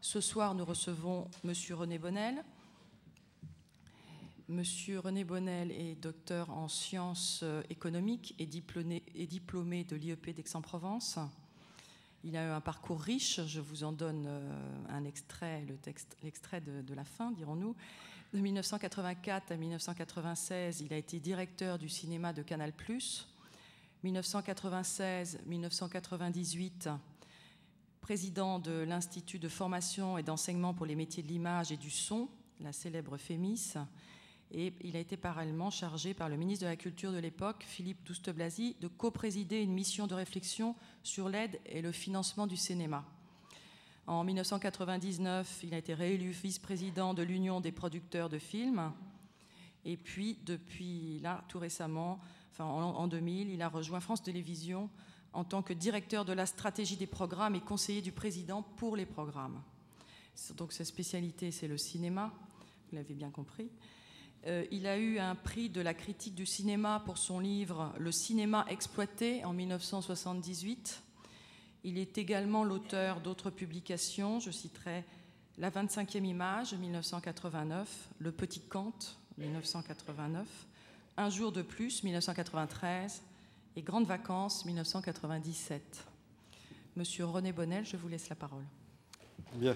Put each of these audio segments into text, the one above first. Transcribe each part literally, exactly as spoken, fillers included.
Ce soir, nous recevons M. René Bonnel. M. René Bonnel est docteur en sciences économiques et diplômé, et diplômé de l'I E P d'Aix-en-Provence. Il a eu un parcours riche, je vous en donne un extrait, le texte, l'extrait de, de la fin, dirons-nous. De mille neuf cent quatre-vingt-quatre à mille neuf cent quatre-vingt-seize, il a été directeur du cinéma de Canal plus. mille neuf cent quatre-vingt-seize à mille neuf cent quatre-vingt-dix-huit, président de l'Institut de formation et d'enseignement pour les métiers de l'image et du son, la célèbre FEMIS, et il a été parallèlement chargé par le ministre de la Culture de l'époque, Philippe Douste-Blazy, de coprésider une mission de réflexion sur l'aide et le financement du cinéma. En mille neuf cent quatre-vingt-dix-neuf, il a été réélu vice-président de l'Union des producteurs de films. Et puis, depuis là, tout récemment, enfin en deux mille, il a rejoint France Télévisions en tant que directeur de la stratégie des programmes et conseiller du président pour les programmes. Donc sa spécialité, c'est le cinéma, vous l'avez bien compris. Euh, il a eu un prix de la critique du cinéma pour son livre « Le cinéma exploité » en mille neuf cent soixante-dix-huit. Il est également l'auteur d'autres publications, je citerai « La vingt-cinquième image » mille neuf cent quatre-vingt-neuf, « Le Petit Kant » mille neuf cent quatre-vingt-neuf, « Un jour de plus » mille neuf cent quatre-vingt-treize et « Grandes vacances » mille neuf cent quatre-vingt-dix-sept. Monsieur René Bonnel, je vous laisse la parole. Bien.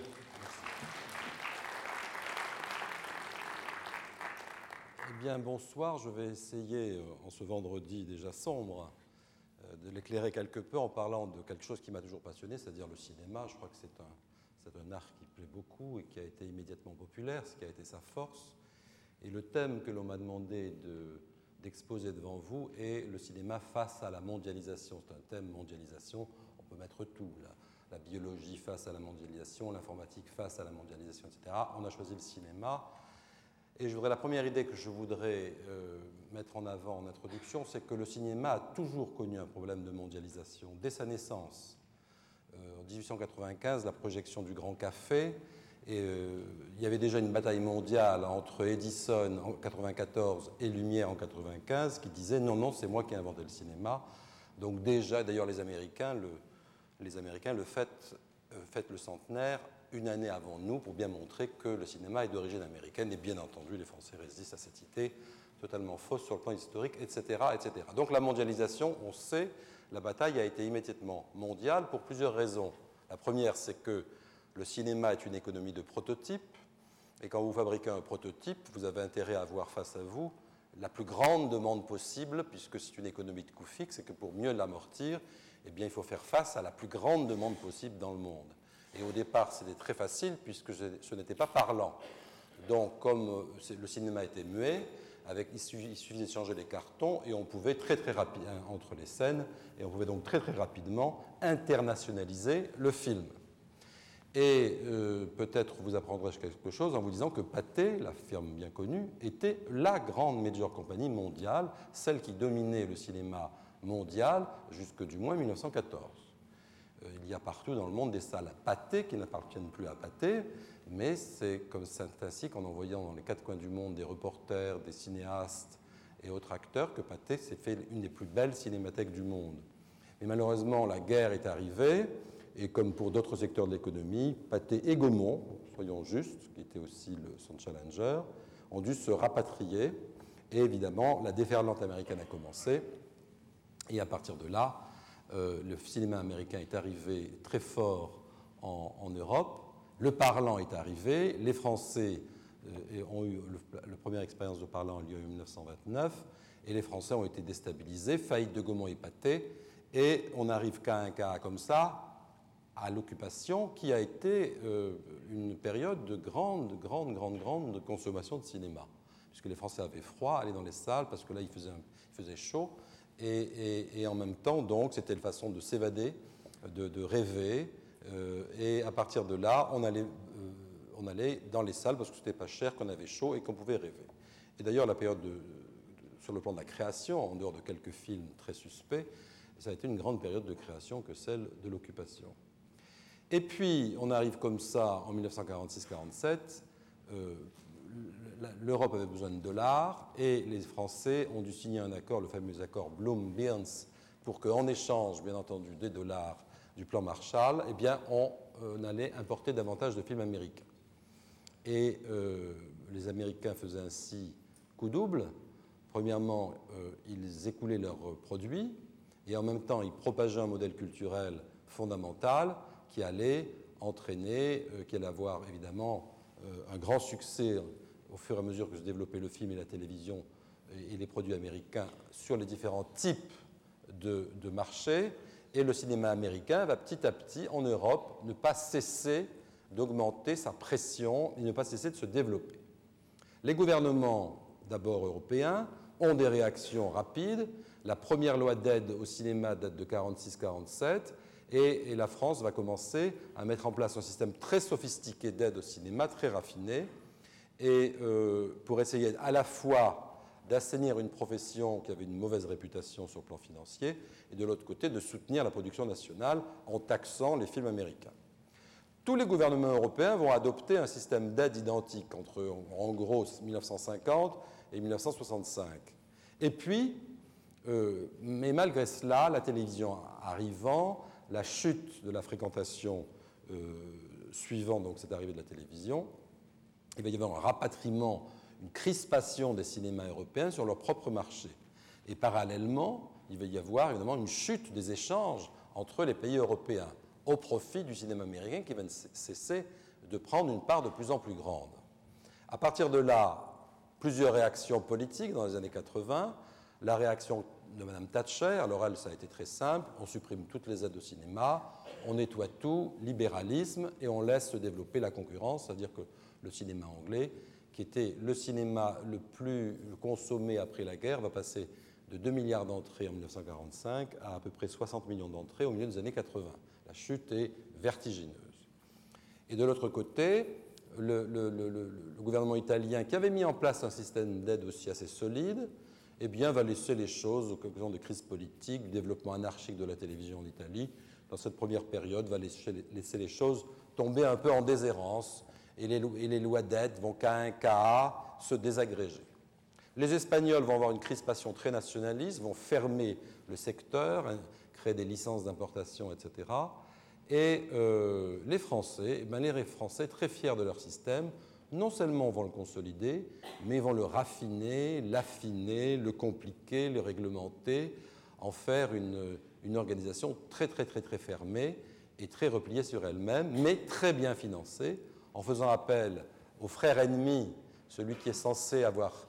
Eh bien, bonsoir. Je vais essayer, en ce vendredi déjà sombre, de l'éclairer quelque peu en parlant de quelque chose qui m'a toujours passionné, c'est-à-dire le cinéma. Je crois que c'est un, c'est un art qui plaît beaucoup et qui a été immédiatement populaire, ce qui a été sa force. Et le thème que l'on m'a demandé de, d'exposer devant vous est le cinéma face à la mondialisation. C'est un thème mondialisation, on peut mettre tout, la, la biologie face à la mondialisation, l'informatique face à la mondialisation, et cetera. On a choisi le cinéma. Et je voudrais, la première idée que je voudrais euh, mettre en avant en introduction, c'est que le cinéma a toujours connu un problème de mondialisation. Dès sa naissance, euh, en dix-huit cent quatre-vingt-quinze, la projection du Grand Café, et, euh, il y avait déjà une bataille mondiale entre Edison en mille neuf cent quatre-vingt-quatorze et Lumière en mille neuf cent quatre-vingt-quinze qui disait non, non, c'est moi qui ai inventé le cinéma. Donc déjà, d'ailleurs les Américains le, les Américains le fêtent, euh, fêtent le centenaire une année avant nous pour bien montrer que le cinéma est d'origine américaine et bien entendu les Français résistent à cette idée totalement fausse sur le plan historique, et cetera, et cetera. Donc la mondialisation, on sait, la bataille a été immédiatement mondiale pour plusieurs raisons. La première, c'est que le cinéma est une économie de prototype et quand vous fabriquez un prototype, vous avez intérêt à avoir face à vous la plus grande demande possible puisque c'est une économie de coût fixe et que pour mieux l'amortir, eh bien, il faut faire face à la plus grande demande possible dans le monde. Et au départ, c'était très facile puisque ce n'était pas parlant. Donc, comme le cinéma était muet, avec, il suffisait de changer les cartons et on pouvait très très rapidement, entre les scènes, et on pouvait donc très très rapidement internationaliser le film. Et euh, peut-être vous apprendrai-je quelque chose en vous disant que Pathé, la firme bien connue, était la grande major company mondiale, celle qui dominait le cinéma mondial jusque du moins mille neuf cent quatorze. Il y a partout dans le monde des salles Pathé qui n'appartiennent plus à Pathé, mais c'est comme c'est ainsi qu'en envoyant dans les quatre coins du monde des reporters, des cinéastes et autres acteurs que Pathé s'est fait une des plus belles cinémathèques du monde. Mais malheureusement, la guerre est arrivée, et comme pour d'autres secteurs de l'économie, Pathé et Gaumont, soyons justes, qui était aussi le, son challenger, ont dû se rapatrier, et évidemment, la déferlante américaine a commencé, et à partir de là, Euh, le cinéma américain est arrivé très fort en, en Europe, le parlant est arrivé, les Français euh, ont eu, le, la première expérience de parlant a lieu en mille neuf cent vingt-neuf, et les Français ont été déstabilisés, faillite de Gaumont et Pathé, et on arrive qu'à un cas comme ça, à l'occupation, qui a été euh, une période de grande, grande, grande, grande consommation de cinéma, puisque les Français avaient froid, allaient dans les salles, parce que là, il faisait, un, il faisait chaud, Et, et, et en même temps, donc, c'était une façon de s'évader, de, de rêver, euh, et à partir de là, on allait, euh, on allait dans les salles parce que c'était pas cher, qu'on avait chaud et qu'on pouvait rêver. Et d'ailleurs, la période de, de, sur le plan de la création, en dehors de quelques films très suspects, ça a été une grande période de création que celle de l'occupation. Et puis, on arrive comme ça en mille neuf cent quarante-six quarante-sept. Euh, L'Europe avait besoin de dollars et les Français ont dû signer un accord, le fameux accord Bloom-Burns, pour qu'en échange, bien entendu, des dollars du plan Marshall, eh bien, on, on allait importer davantage de films américains. Et euh, les Américains faisaient ainsi coup double. Premièrement, euh, ils écoulaient leurs produits et en même temps, ils propageaient un modèle culturel fondamental qui allait entraîner, euh, qui allait avoir évidemment euh, un grand succès au fur et à mesure que se développait le film et la télévision et les produits américains sur les différents types de, de marchés. Et le cinéma américain va petit à petit, en Europe, ne pas cesser d'augmenter sa pression et ne pas cesser de se développer. Les gouvernements, d'abord européens, ont des réactions rapides. La première loi d'aide au cinéma date de mille neuf cent quarante-six quarante-sept et, et la France va commencer à mettre en place un système très sophistiqué d'aide au cinéma, très raffiné, et euh, pour essayer à la fois d'assainir une profession qui avait une mauvaise réputation sur le plan financier et de l'autre côté de soutenir la production nationale en taxant les films américains. Tous les gouvernements européens vont adopter un système d'aide identique entre, en gros, mille neuf cent cinquante et mille neuf cent soixante-cinq. Et puis, euh, mais malgré cela, la télévision arrivant, la chute de la fréquentation euh, suivant donc cette arrivée de la télévision, il va y avoir un rapatriement, une crispation des cinémas européens sur leur propre marché. Et parallèlement, il va y avoir évidemment une chute des échanges entre les pays européens au profit du cinéma américain qui va ne cesser de prendre une part de plus en plus grande. À partir de là, plusieurs réactions politiques dans les années quatre-vingts. La réaction de Mme Thatcher, alors elle, ça a été très simple, on supprime toutes les aides au cinéma, on nettoie tout, libéralisme, et on laisse se développer la concurrence, c'est-à-dire que le cinéma anglais, qui était le cinéma le plus consommé après la guerre, va passer de deux milliards d'entrées en mille neuf cent quarante-cinq à à peu près soixante millions d'entrées au milieu des années quatre-vingts. La chute est vertigineuse. Et de l'autre côté, le, le, le, le, le gouvernement italien, qui avait mis en place un système d'aide aussi assez solide, eh bien, va laisser les choses, aux occasions de crise politique, du développement anarchique de la télévision en Italie, dans cette première période, va laisser, laisser les choses tomber un peu en déshérence, et les, et les lois d'aide vont cas un, cas se désagréger. Les Espagnols vont avoir une crispation très nationaliste, vont fermer le secteur, hein, créer des licences d'importation, et cetera. Et euh, les Français, eh bien, les Français, très fiers de leur système, non seulement vont le consolider, mais vont le raffiner, l'affiner, le compliquer, le réglementer, en faire une, une organisation très, très, très, très fermée et très repliée sur elle-même, mais très bien financée, en faisant appel au frère ennemi, celui qui est censé avoir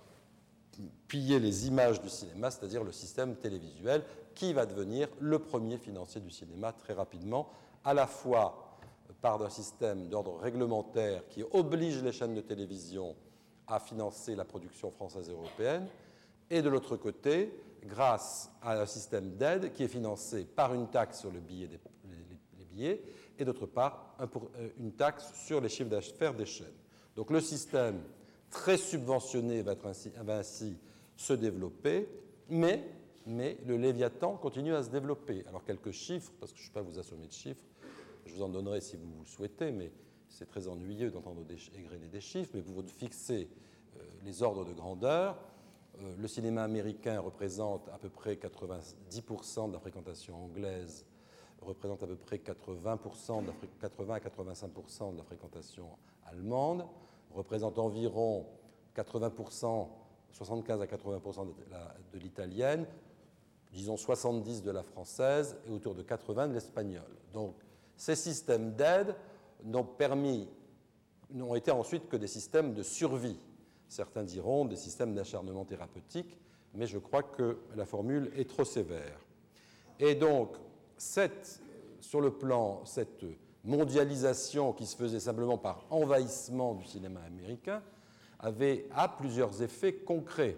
pillé les images du cinéma, c'est-à-dire le système télévisuel, qui va devenir le premier financier du cinéma très rapidement, à la fois par un système d'ordre réglementaire qui oblige les chaînes de télévision à financer la production française et européenne, et de l'autre côté, grâce à un système d'aide qui est financé par une taxe sur le billet des, les, les billets, et d'autre part un pour, une taxe sur les chiffres d'affaires des chaînes. Donc le système très subventionné va, être ainsi, va ainsi se développer, mais, mais le Léviathan continue à se développer. Alors quelques chiffres, parce que je ne vais pas vous assommer de chiffres, je vous en donnerai si vous le souhaitez, mais c'est très ennuyeux d'entendre égrener des chiffres, mais vous fixez euh, les ordres de grandeur. Euh, le cinéma américain représente à peu près quatre-vingt-dix pour cent de la fréquentation anglaise, représente à peu près quatre-vingts pour cent de la, quatre-vingts à quatre-vingt-cinq pour cent de la fréquentation allemande, représente environ quatre-vingts pour cent, soixante-quinze à quatre-vingts pour cent de, de l'italienne, disons soixante-dix de la française et autour de quatre-vingts de l'espagnole. Donc, ces systèmes d'aide n'ont permis, n'ont été ensuite que des systèmes de survie. Certains diront des systèmes d'acharnement thérapeutique, mais je crois que la formule est trop sévère. Et donc, cette, sur le plan, cette mondialisation qui se faisait simplement par envahissement du cinéma américain avait, a plusieurs effets concrets.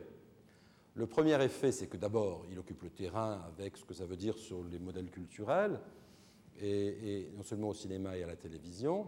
Le premier effet, c'est que d'abord, il occupe le terrain avec ce que ça veut dire sur les modèles culturels, Et, et non seulement au cinéma et à la télévision.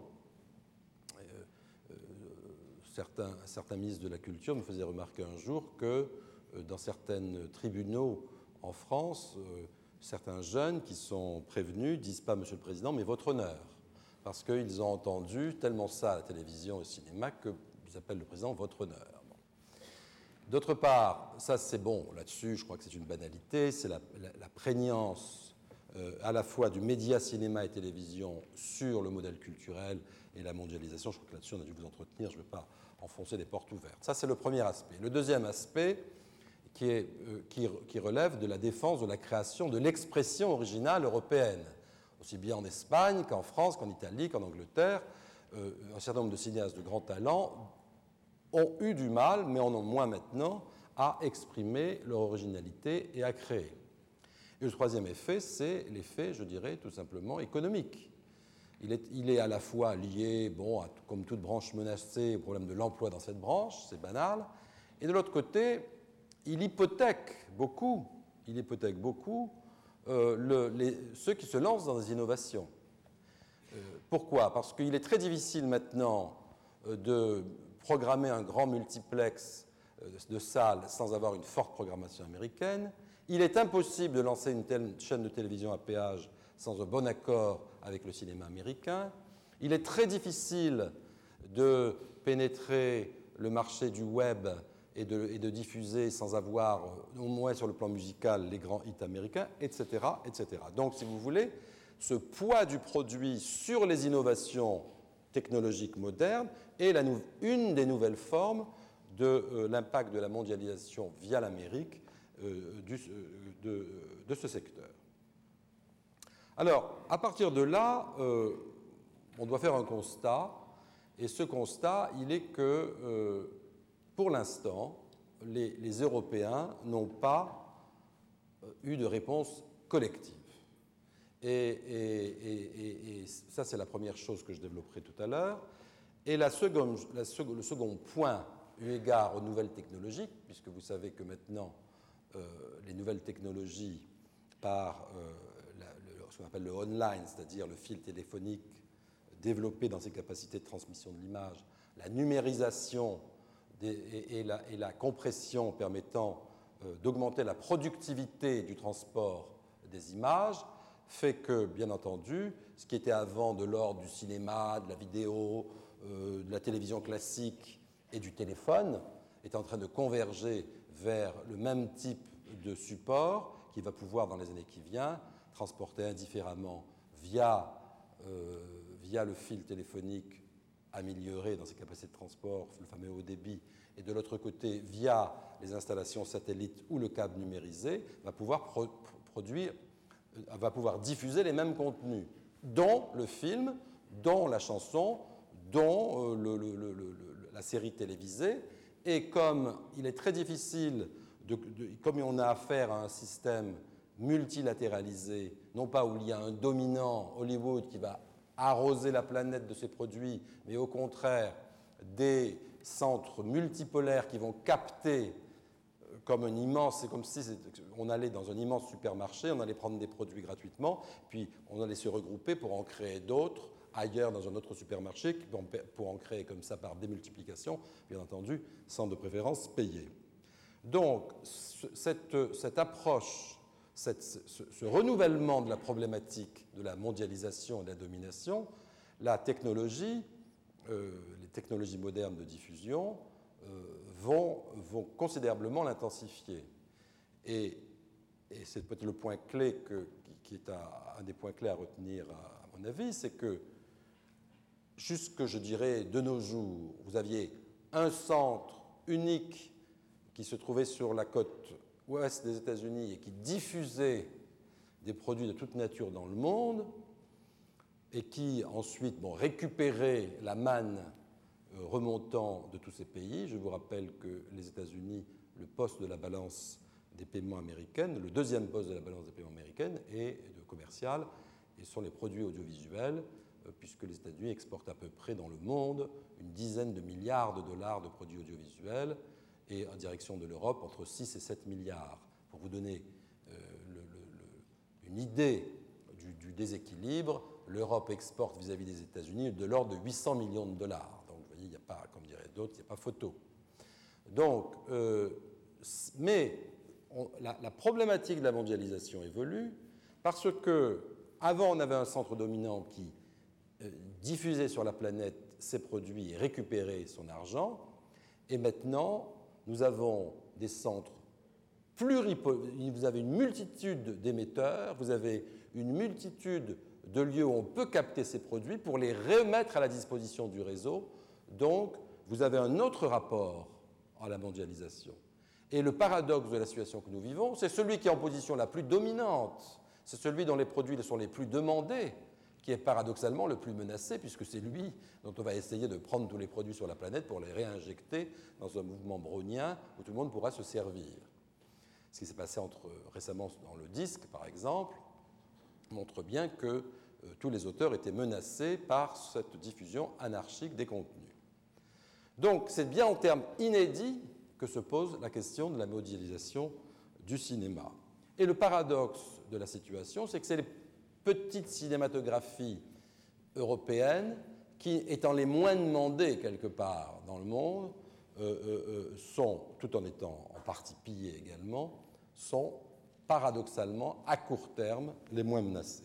Euh, euh, certains, certains ministres de la Culture me faisaient remarquer un jour que euh, dans certains tribunaux en France, euh, certains jeunes qui sont prévenus disent pas « Monsieur le Président », mais « Votre honneur », parce qu'ils ont entendu tellement ça à la télévision et au cinéma qu'ils appellent le Président « Votre honneur ». Bon. D'autre part, ça c'est bon, là-dessus je crois que c'est une banalité, c'est la, la, la prégnance euh, à la fois du média, cinéma et télévision sur le modèle culturel et la mondialisation. Je crois que là-dessus, on a dû vous entretenir, je ne vais pas enfoncer des portes ouvertes. Ça, c'est le premier aspect. Le deuxième aspect, qui, est, euh, qui, qui relève de la défense de la création de l'expression originale européenne, aussi bien en Espagne qu'en France, qu'en Italie, qu'en Angleterre. Euh, un certain nombre de cinéastes de grand talent ont eu du mal, mais en ont moins maintenant, à exprimer leur originalité et à créer. Et le troisième effet, c'est l'effet, je dirais, tout simplement économique. Il est, il est à la fois lié, bon, à, comme toute branche menacée, au problème de l'emploi dans cette branche, c'est banal, et de l'autre côté, il hypothèque beaucoup, il hypothèque beaucoup euh, le, les, ceux qui se lancent dans des innovations. Euh, pourquoi ? Parce qu'il est très difficile maintenant euh, de programmer un grand multiplex euh, de salles sans avoir une forte programmation américaine. Il est impossible de lancer une telle chaîne de télévision à péage sans un bon accord avec le cinéma américain. Il est très difficile de pénétrer le marché du web et de, et de diffuser sans avoir, au moins sur le plan musical, les grands hits américains, et cetera, et cetera. Donc, si vous voulez, ce poids du produit sur les innovations technologiques modernes est la nou- une des nouvelles formes de euh, l'impact de la mondialisation via l'Amérique euh, du, de, de ce secteur. Alors, à partir de là, euh, on doit faire un constat, et ce constat, il est que, euh, pour l'instant, les, les Européens n'ont pas euh, eu de réponse collective. Et, et, et, et ça, c'est la première chose que je développerai tout à l'heure. Et la seconde, la seconde, le second point, eu égard aux nouvelles technologies, puisque vous savez que maintenant, euh, les nouvelles technologies, par euh, la, le, ce qu'on appelle le online, c'est-à-dire le fil téléphonique développé dans ses capacités de transmission de l'image, la numérisation des, et, et, la, et la compression permettant euh, d'augmenter la productivité du transport des images, fait que, bien entendu, ce qui était avant de l'ordre du cinéma, de la vidéo, euh, de la télévision classique et du téléphone, est en train de converger vers le même type de support qui va pouvoir, dans les années qui viennent, transporter indifféremment via, euh, via le fil téléphonique amélioré dans ses capacités de transport, le fameux haut débit, et de l'autre côté, via les installations satellites ou le câble numérisé, va pouvoir pro- produire va pouvoir diffuser les mêmes contenus, dont le film, dont la chanson, dont euh, le, le, le, le, la série télévisée. Et comme il est très difficile, de, de, comme on a affaire à un système multilatéralisé, non pas où il y a un dominant, Hollywood, qui va arroser la planète de ses produits, mais au contraire des centres multipolaires qui vont capter comme un immense, c'est comme si on allait dans un immense supermarché, on allait prendre des produits gratuitement, puis on allait se regrouper pour en créer d'autres ailleurs dans un autre supermarché, pour en créer comme ça par démultiplication, bien entendu, sans de préférence payer. Donc, cette, cette approche, cette, ce, ce renouvellement de la problématique de la mondialisation et de la domination, la technologie, euh, les technologies modernes de diffusion, euh, vont, vont considérablement l'intensifier. Et, et c'est peut-être le point clé que, qui, qui est un, un des points clés à retenir, à, à mon avis, c'est que jusque, je dirais, de nos jours, vous aviez un centre unique qui se trouvait sur la côte ouest des États-Unis et qui diffusait des produits de toute nature dans le monde et qui ensuite bon, récupérait la manne euh, remontant de tous ces pays. Je vous rappelle que les États-Unis, le poste de la balance des paiements américaine, le deuxième poste de la balance des paiements américaine est de commercial et sont les produits audiovisuels, euh, puisque les États-Unis exportent à peu près dans le monde une dizaine de milliards de dollars de produits audiovisuels et en direction de l'Europe entre six et sept milliards. Pour vous donner euh, le, le, le, une idée du, du déséquilibre, l'Europe exporte vis-à-vis des États-Unis de l'ordre de huit cents millions de dollars. Donc vous voyez, il n'y a pas, comme diraient d'autres, il n'y a pas photo. Donc, euh, mais on, la, la problématique de la mondialisation évolue parce que avant on avait un centre dominant qui euh, diffusait sur la planète ses produits et récupérait son argent, et maintenant nous avons des centres pluripo... vous avez une multitude d'émetteurs, vous avez une multitude de lieux où on peut capter ces produits pour les remettre à la disposition du réseau. Donc, vous avez un autre rapport à la mondialisation. Et le paradoxe de la situation que nous vivons, c'est celui qui est en position la plus dominante, c'est celui dont les produits sont les plus demandés, qui est paradoxalement le plus menacé, puisque c'est lui dont on va essayer de prendre tous les produits sur la planète pour les réinjecter dans un mouvement brownien où tout le monde pourra se servir. Ce qui s'est passé entre, récemment dans le disque, par exemple, montre bien que euh, tous les auteurs étaient menacés par cette diffusion anarchique des contenus. Donc, c'est bien en termes inédits que se pose la question de la mondialisation du cinéma. Et le paradoxe de la situation, c'est que c'est les petites cinématographies européennes qui, étant les moins demandées quelque part dans le monde, euh, euh, sont, tout en étant en partie pillées également, sont paradoxalement, à court terme, les moins menacées.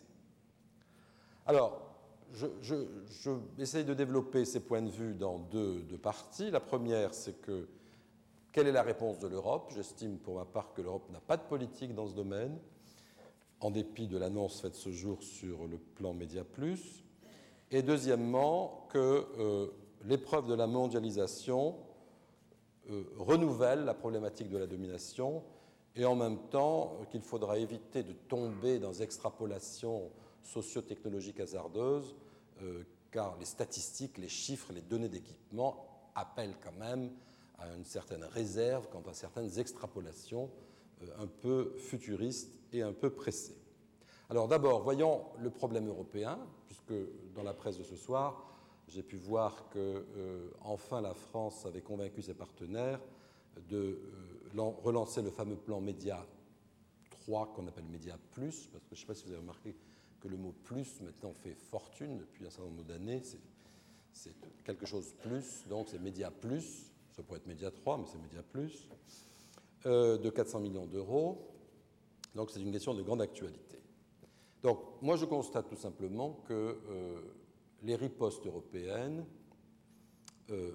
Alors, je, je, je vais essayer de développer ces points de vue dans deux, deux parties. La première, c'est que quelle est la réponse de l'Europe ? J'estime pour ma part que l'Europe n'a pas de politique dans ce domaine, en dépit de l'annonce faite ce jour sur le plan Média Plus. Et deuxièmement, que euh, l'épreuve de la mondialisation euh, renouvelle la problématique de la domination, et en même temps qu'il faudra éviter de tomber dans des extrapolations socio-technologiques hasardeuses, euh, car les statistiques, les chiffres, les données d'équipement appellent quand même à une certaine réserve quant à certaines extrapolations euh, un peu futuristes et un peu pressées. Alors d'abord, voyons le problème européen, puisque dans la presse de ce soir, j'ai pu voir que euh, enfin la France avait convaincu ses partenaires de euh, relancer le fameux plan Média trois qu'on appelle Média Plus, parce que je ne sais pas si vous avez remarqué que le mot plus maintenant fait fortune depuis un certain nombre d'années, c'est, c'est quelque chose plus, donc c'est Média Plus, ça pourrait être Média trois, mais c'est Média Plus, euh, de quatre cents millions d'euros, donc c'est une question de grande actualité. Donc moi je constate tout simplement que euh, les ripostes européennes, euh,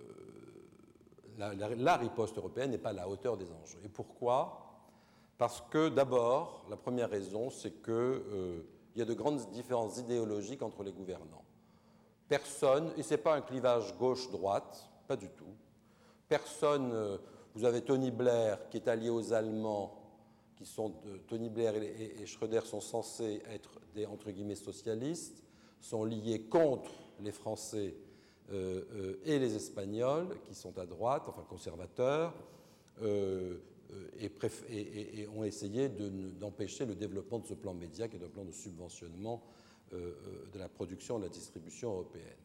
la, la, la riposte européenne n'est pas à la hauteur des enjeux. Et pourquoi ? Parce que d'abord, la première raison, c'est qu'il euh, y a de grandes différences idéologiques entre les gouvernants. Personne, et ce n'est pas un clivage gauche-droite, pas du tout, personne, euh, vous avez Tony Blair qui est allié aux Allemands, qui sont, euh, Tony Blair et, et, et Schröder sont censés être des, entre guillemets, socialistes, sont liés contre les Français euh, euh, et les Espagnols, qui sont à droite, enfin conservateurs, euh, Et, préf- et, et, et ont essayé de, d'empêcher le développement de ce plan média, qui est un plan de subventionnement euh, de la production et de la distribution européenne.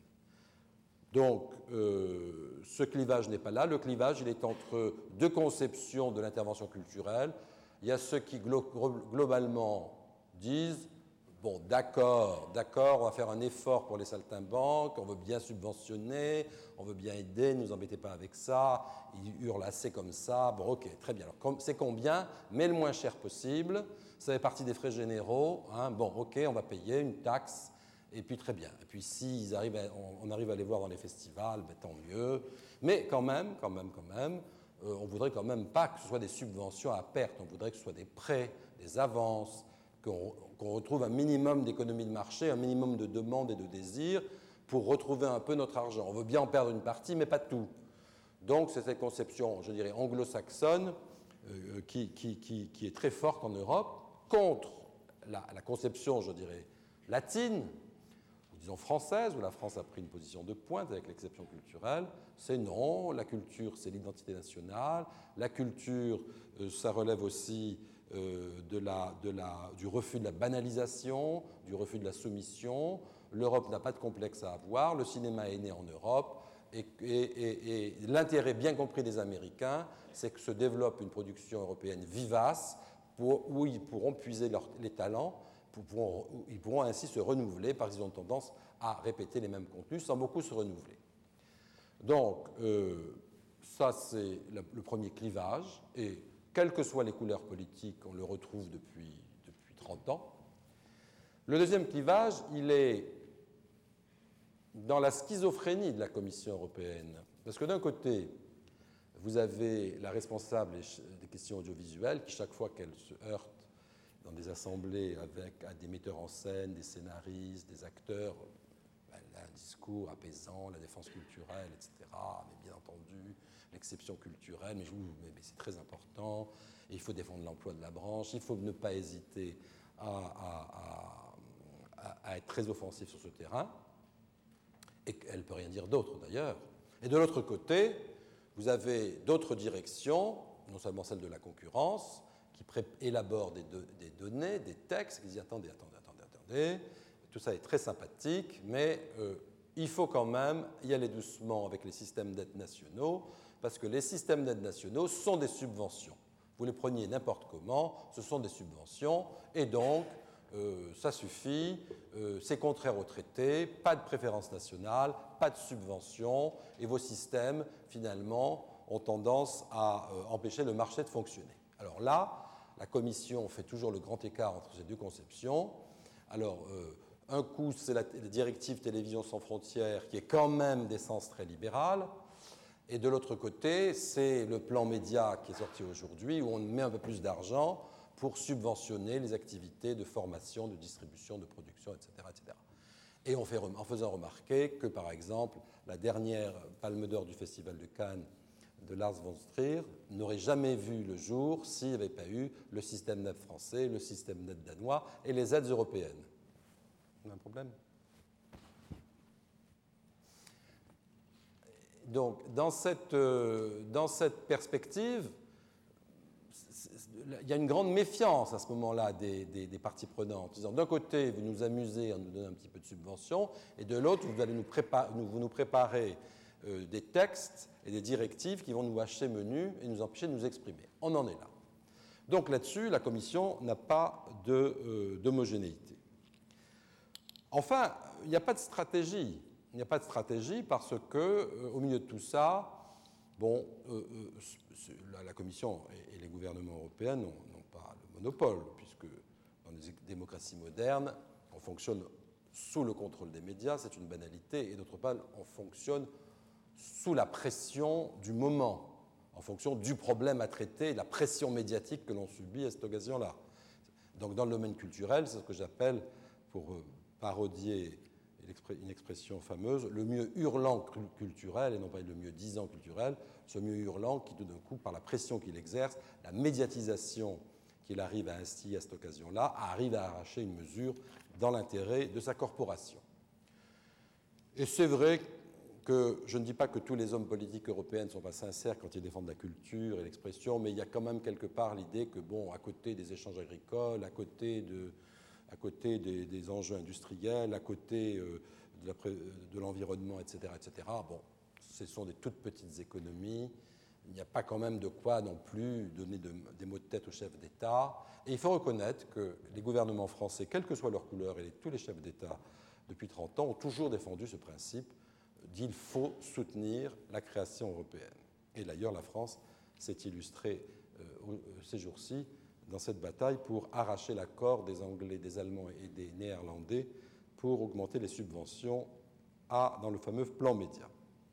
Donc, euh, ce clivage n'est pas là. Le clivage, il est entre deux conceptions de l'intervention culturelle. Il y a ceux qui, glo- globalement, disent bon, d'accord, d'accord, on va faire un effort pour les saltimbanques, on veut bien subventionner, on veut bien aider, ne nous embêtez pas avec ça, ils hurlent assez comme ça, bon, ok, très bien. Alors, c'est combien ? Mais le moins cher possible, ça fait partie des frais généraux, hein, bon, ok, on va payer une taxe, et puis très bien. Et puis si ils arrivent à, on, on arrive à les voir dans les festivals, ben, tant mieux. Mais quand même, quand même, quand même, euh, on voudrait quand même pas que ce soit des subventions à perte, on voudrait que ce soit des prêts, des avances, qu'on qu'on retrouve un minimum d'économie de marché, un minimum de demande et de désir pour retrouver un peu notre argent. On veut bien en perdre une partie, mais pas tout. Donc c'est cette conception, je dirais, anglo-saxonne euh, qui, qui, qui, qui est très forte en Europe contre la, la conception, je dirais, latine, ou disons française, où la France a pris une position de pointe avec l'exception culturelle. C'est non, la culture, c'est l'identité nationale. La culture, euh, ça relève aussi Euh, de la, de la, du refus de la banalisation, du refus de la soumission. L'Europe n'a pas de complexe à avoir, le cinéma est né en Europe, et, et, et, et l'intérêt bien compris des Américains, c'est que se développe une production européenne vivace, pour, où ils pourront puiser leur, les talents, pour, pour, ils pourront ainsi se renouveler, parce qu'ils ont tendance à répéter les mêmes contenus sans beaucoup se renouveler. Donc, euh, ça c'est le, le premier clivage, et quelles que soient les couleurs politiques, on le retrouve depuis, depuis trente ans. Le deuxième clivage, il est dans la schizophrénie de la Commission européenne. Parce que d'un côté, vous avez la responsable des questions audiovisuelles qui, chaque fois qu'elle se heurte dans des assemblées avec à des metteurs en scène, des scénaristes, des acteurs, elle a un discours apaisant, la défense culturelle, et cetera. Mais bien entendu, l'exception culturelle, mais, mais, mais c'est très important, et il faut défendre l'emploi de la branche, il faut ne pas hésiter à, à, à, à être très offensif sur ce terrain, et elle ne peut rien dire d'autre d'ailleurs. Et de l'autre côté, vous avez d'autres directions, non seulement celle de la concurrence, qui élaborent des, de, des données, des textes, qui disent attendez, attendez, attendez, attendez, tout ça est très sympathique, mais euh, il faut quand même y aller doucement avec les systèmes d'aide nationaux, parce que les systèmes d'aide nationaux sont des subventions. Vous les preniez n'importe comment, ce sont des subventions, et donc euh, ça suffit, euh, c'est contraire au traité, pas de préférence nationale, pas de subvention, et vos systèmes, finalement, ont tendance à euh, empêcher le marché de fonctionner. Alors là, la Commission fait toujours le grand écart entre ces deux conceptions. Alors, euh, un coup, c'est la, la directive Télévision sans frontières, qui est quand même d'essence très libérale, et de l'autre côté, c'est le plan média qui est sorti aujourd'hui, où on met un peu plus d'argent pour subventionner les activités de formation, de distribution, de production, et cetera, et cetera. Et on fait, en faisant remarquer que, par exemple, la dernière Palme d'Or du Festival de Cannes de Lars von Trier n'aurait jamais vu le jour s'il n'y avait pas eu le système net français, le système net danois et les aides européennes. On a un problème ? Donc, dans cette, euh, dans cette perspective, il y a une grande méfiance à ce moment-là des, des, des parties prenantes. Disant, d'un côté, vous nous amusez en nous donnant un petit peu de subventions, et de l'autre, vous allez nous, prépa- nous, vous nous préparer euh, des textes et des directives qui vont nous hacher menu et nous empêcher de nous exprimer. On en est là. Donc là-dessus, la Commission n'a pas de, euh, d'homogénéité. Enfin, il n'y a pas de stratégie. Il n'y a pas de stratégie parce que, euh, au milieu de tout ça, bon, euh, euh, la, la Commission et, et les gouvernements européens n'ont, n'ont pas le monopole, puisque dans les démocraties modernes, on fonctionne sous le contrôle des médias, c'est une banalité, et d'autre part, on fonctionne sous la pression du moment, en fonction du problème à traiter, la pression médiatique que l'on subit à cette occasion-là. Donc, dans le domaine culturel, c'est ce que j'appelle, pour euh, parodier une expression fameuse, le mieux hurlant culturel, et non pas le mieux disant culturel, ce mieux hurlant qui, tout d'un coup, par la pression qu'il exerce, la médiatisation qu'il arrive à instiller à cette occasion-là, arrive à arracher une mesure dans l'intérêt de sa corporation. Et c'est vrai que je ne dis pas que tous les hommes politiques européens ne sont pas sincères quand ils défendent la culture et l'expression, mais il y a quand même quelque part l'idée que, bon, à côté des échanges agricoles, à côté de... à côté des, des enjeux industriels, à côté euh, de, la, de l'environnement, et cetera, et cetera. Bon, ce sont des toutes petites économies. Il n'y a pas quand même de quoi non plus donner de, des mots de tête aux chefs d'État. Et il faut reconnaître que les gouvernements français, quelle que soit leur couleur, et les, tous les chefs d'État depuis trente ans, ont toujours défendu ce principe d'il faut soutenir la création européenne. Et d'ailleurs, la France s'est illustrée euh, ces jours-ci dans cette bataille pour arracher l'accord des Anglais, des Allemands et des Néerlandais pour augmenter les subventions à, dans le fameux plan média.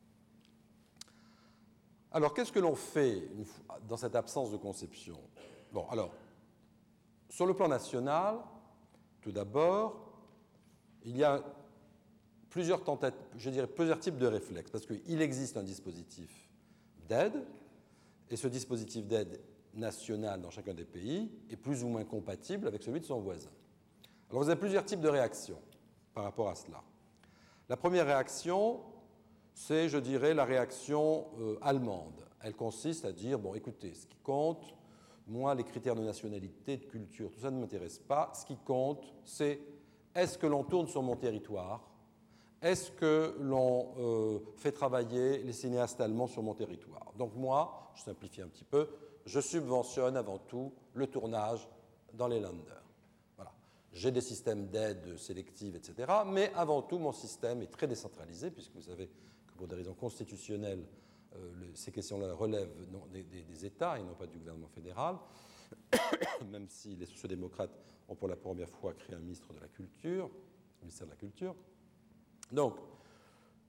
Alors, qu'est-ce que l'on fait une fois, dans cette absence de conception ? Bon, alors, sur le plan national, tout d'abord, il y a plusieurs tentatives, je dirais plusieurs types de réflexes, parce qu'il existe un dispositif d'aide, et ce dispositif d'aide national dans chacun des pays est plus ou moins compatible avec celui de son voisin. Alors vous avez plusieurs types de réactions par rapport à cela. La première réaction, c'est, je dirais, la réaction euh, allemande. Elle consiste à dire, bon, écoutez, ce qui compte, moi, les critères de nationalité, de culture, tout ça ne m'intéresse pas. Ce qui compte, c'est est-ce que l'on tourne sur mon territoire ? Est-ce que l'on euh, fait travailler les cinéastes allemands sur mon territoire ? Donc moi, je simplifie un petit peu, je subventionne avant tout le tournage dans les Länder. Voilà. J'ai des systèmes d'aide sélective, et cetera, mais avant tout, mon système est très décentralisé, puisque vous savez que pour des raisons constitutionnelles, euh, le, ces questions-là relèvent non, des, des, des États et non pas du gouvernement fédéral, même si les sociodémocrates ont pour la première fois créé un ministre de la Culture, ministère de la Culture. Donc,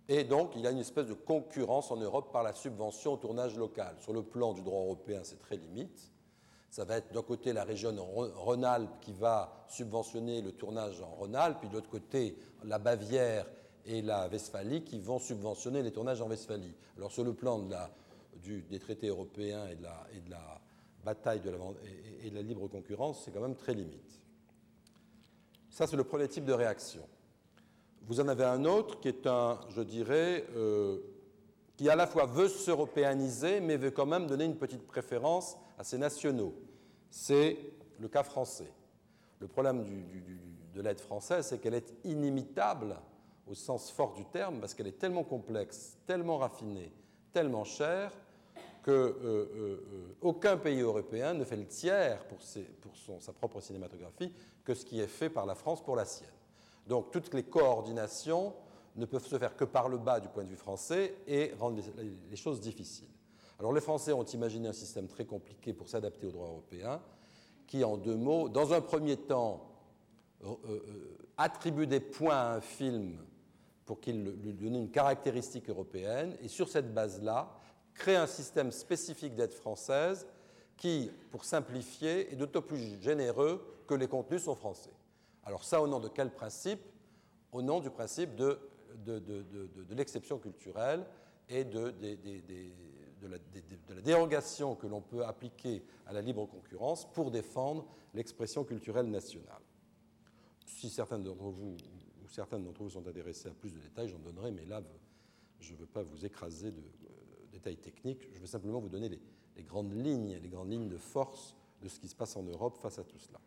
Et donc, il y a une espèce de concurrence en Europe par la subvention au tournage local. Sur le plan du droit européen, c'est très limite. Ça va être d'un côté la région Rhône-Alpes qui va subventionner le tournage en Rhône-Alpes, puis de l'autre côté la Bavière et la Westphalie qui vont subventionner les tournages en Westphalie. Alors sur le plan de la, du, des traités européens et de la, et de la bataille de la, et, et de la libre concurrence, c'est quand même très limite. Ça, c'est le premier type de réaction. Vous en avez un autre qui est un, je dirais, euh, qui à la fois veut s'européaniser, mais veut quand même donner une petite préférence à ses nationaux. C'est le cas français. Le problème du, du, du, de l'aide française, c'est qu'elle est inimitable au sens fort du terme, parce qu'elle est tellement complexe, tellement raffinée, tellement chère, qu'aucun euh, euh, pays européen ne fait le tiers pour, ses, pour son, sa propre cinématographie que ce qui est fait par la France pour la sienne. Donc toutes les coordinations ne peuvent se faire que par le bas du point de vue français et rendre les, les choses difficiles. Alors les Français ont imaginé un système très compliqué pour s'adapter au droit européen qui, en deux mots, dans un premier temps, euh, euh, attribue des points à un film pour qu'il lui donne une caractéristique européenne et sur cette base-là, crée un système spécifique d'aide française qui, pour simplifier, est d'autant plus généreux que les contenus sont français. Alors ça, au nom de quel principe ? Au nom du principe de, de, de, de, de l'exception culturelle et de, de, de, de, la, de, de la dérogation que l'on peut appliquer à la libre concurrence pour défendre l'expression culturelle nationale. Si certains d'entre vous ou certains d'entre vous sont intéressés à plus de détails, j'en donnerai, mais là, je ne veux pas vous écraser de euh, détails techniques. Je veux simplement vous donner les, les grandes lignes, les grandes lignes de force de ce qui se passe en Europe face à tout cela.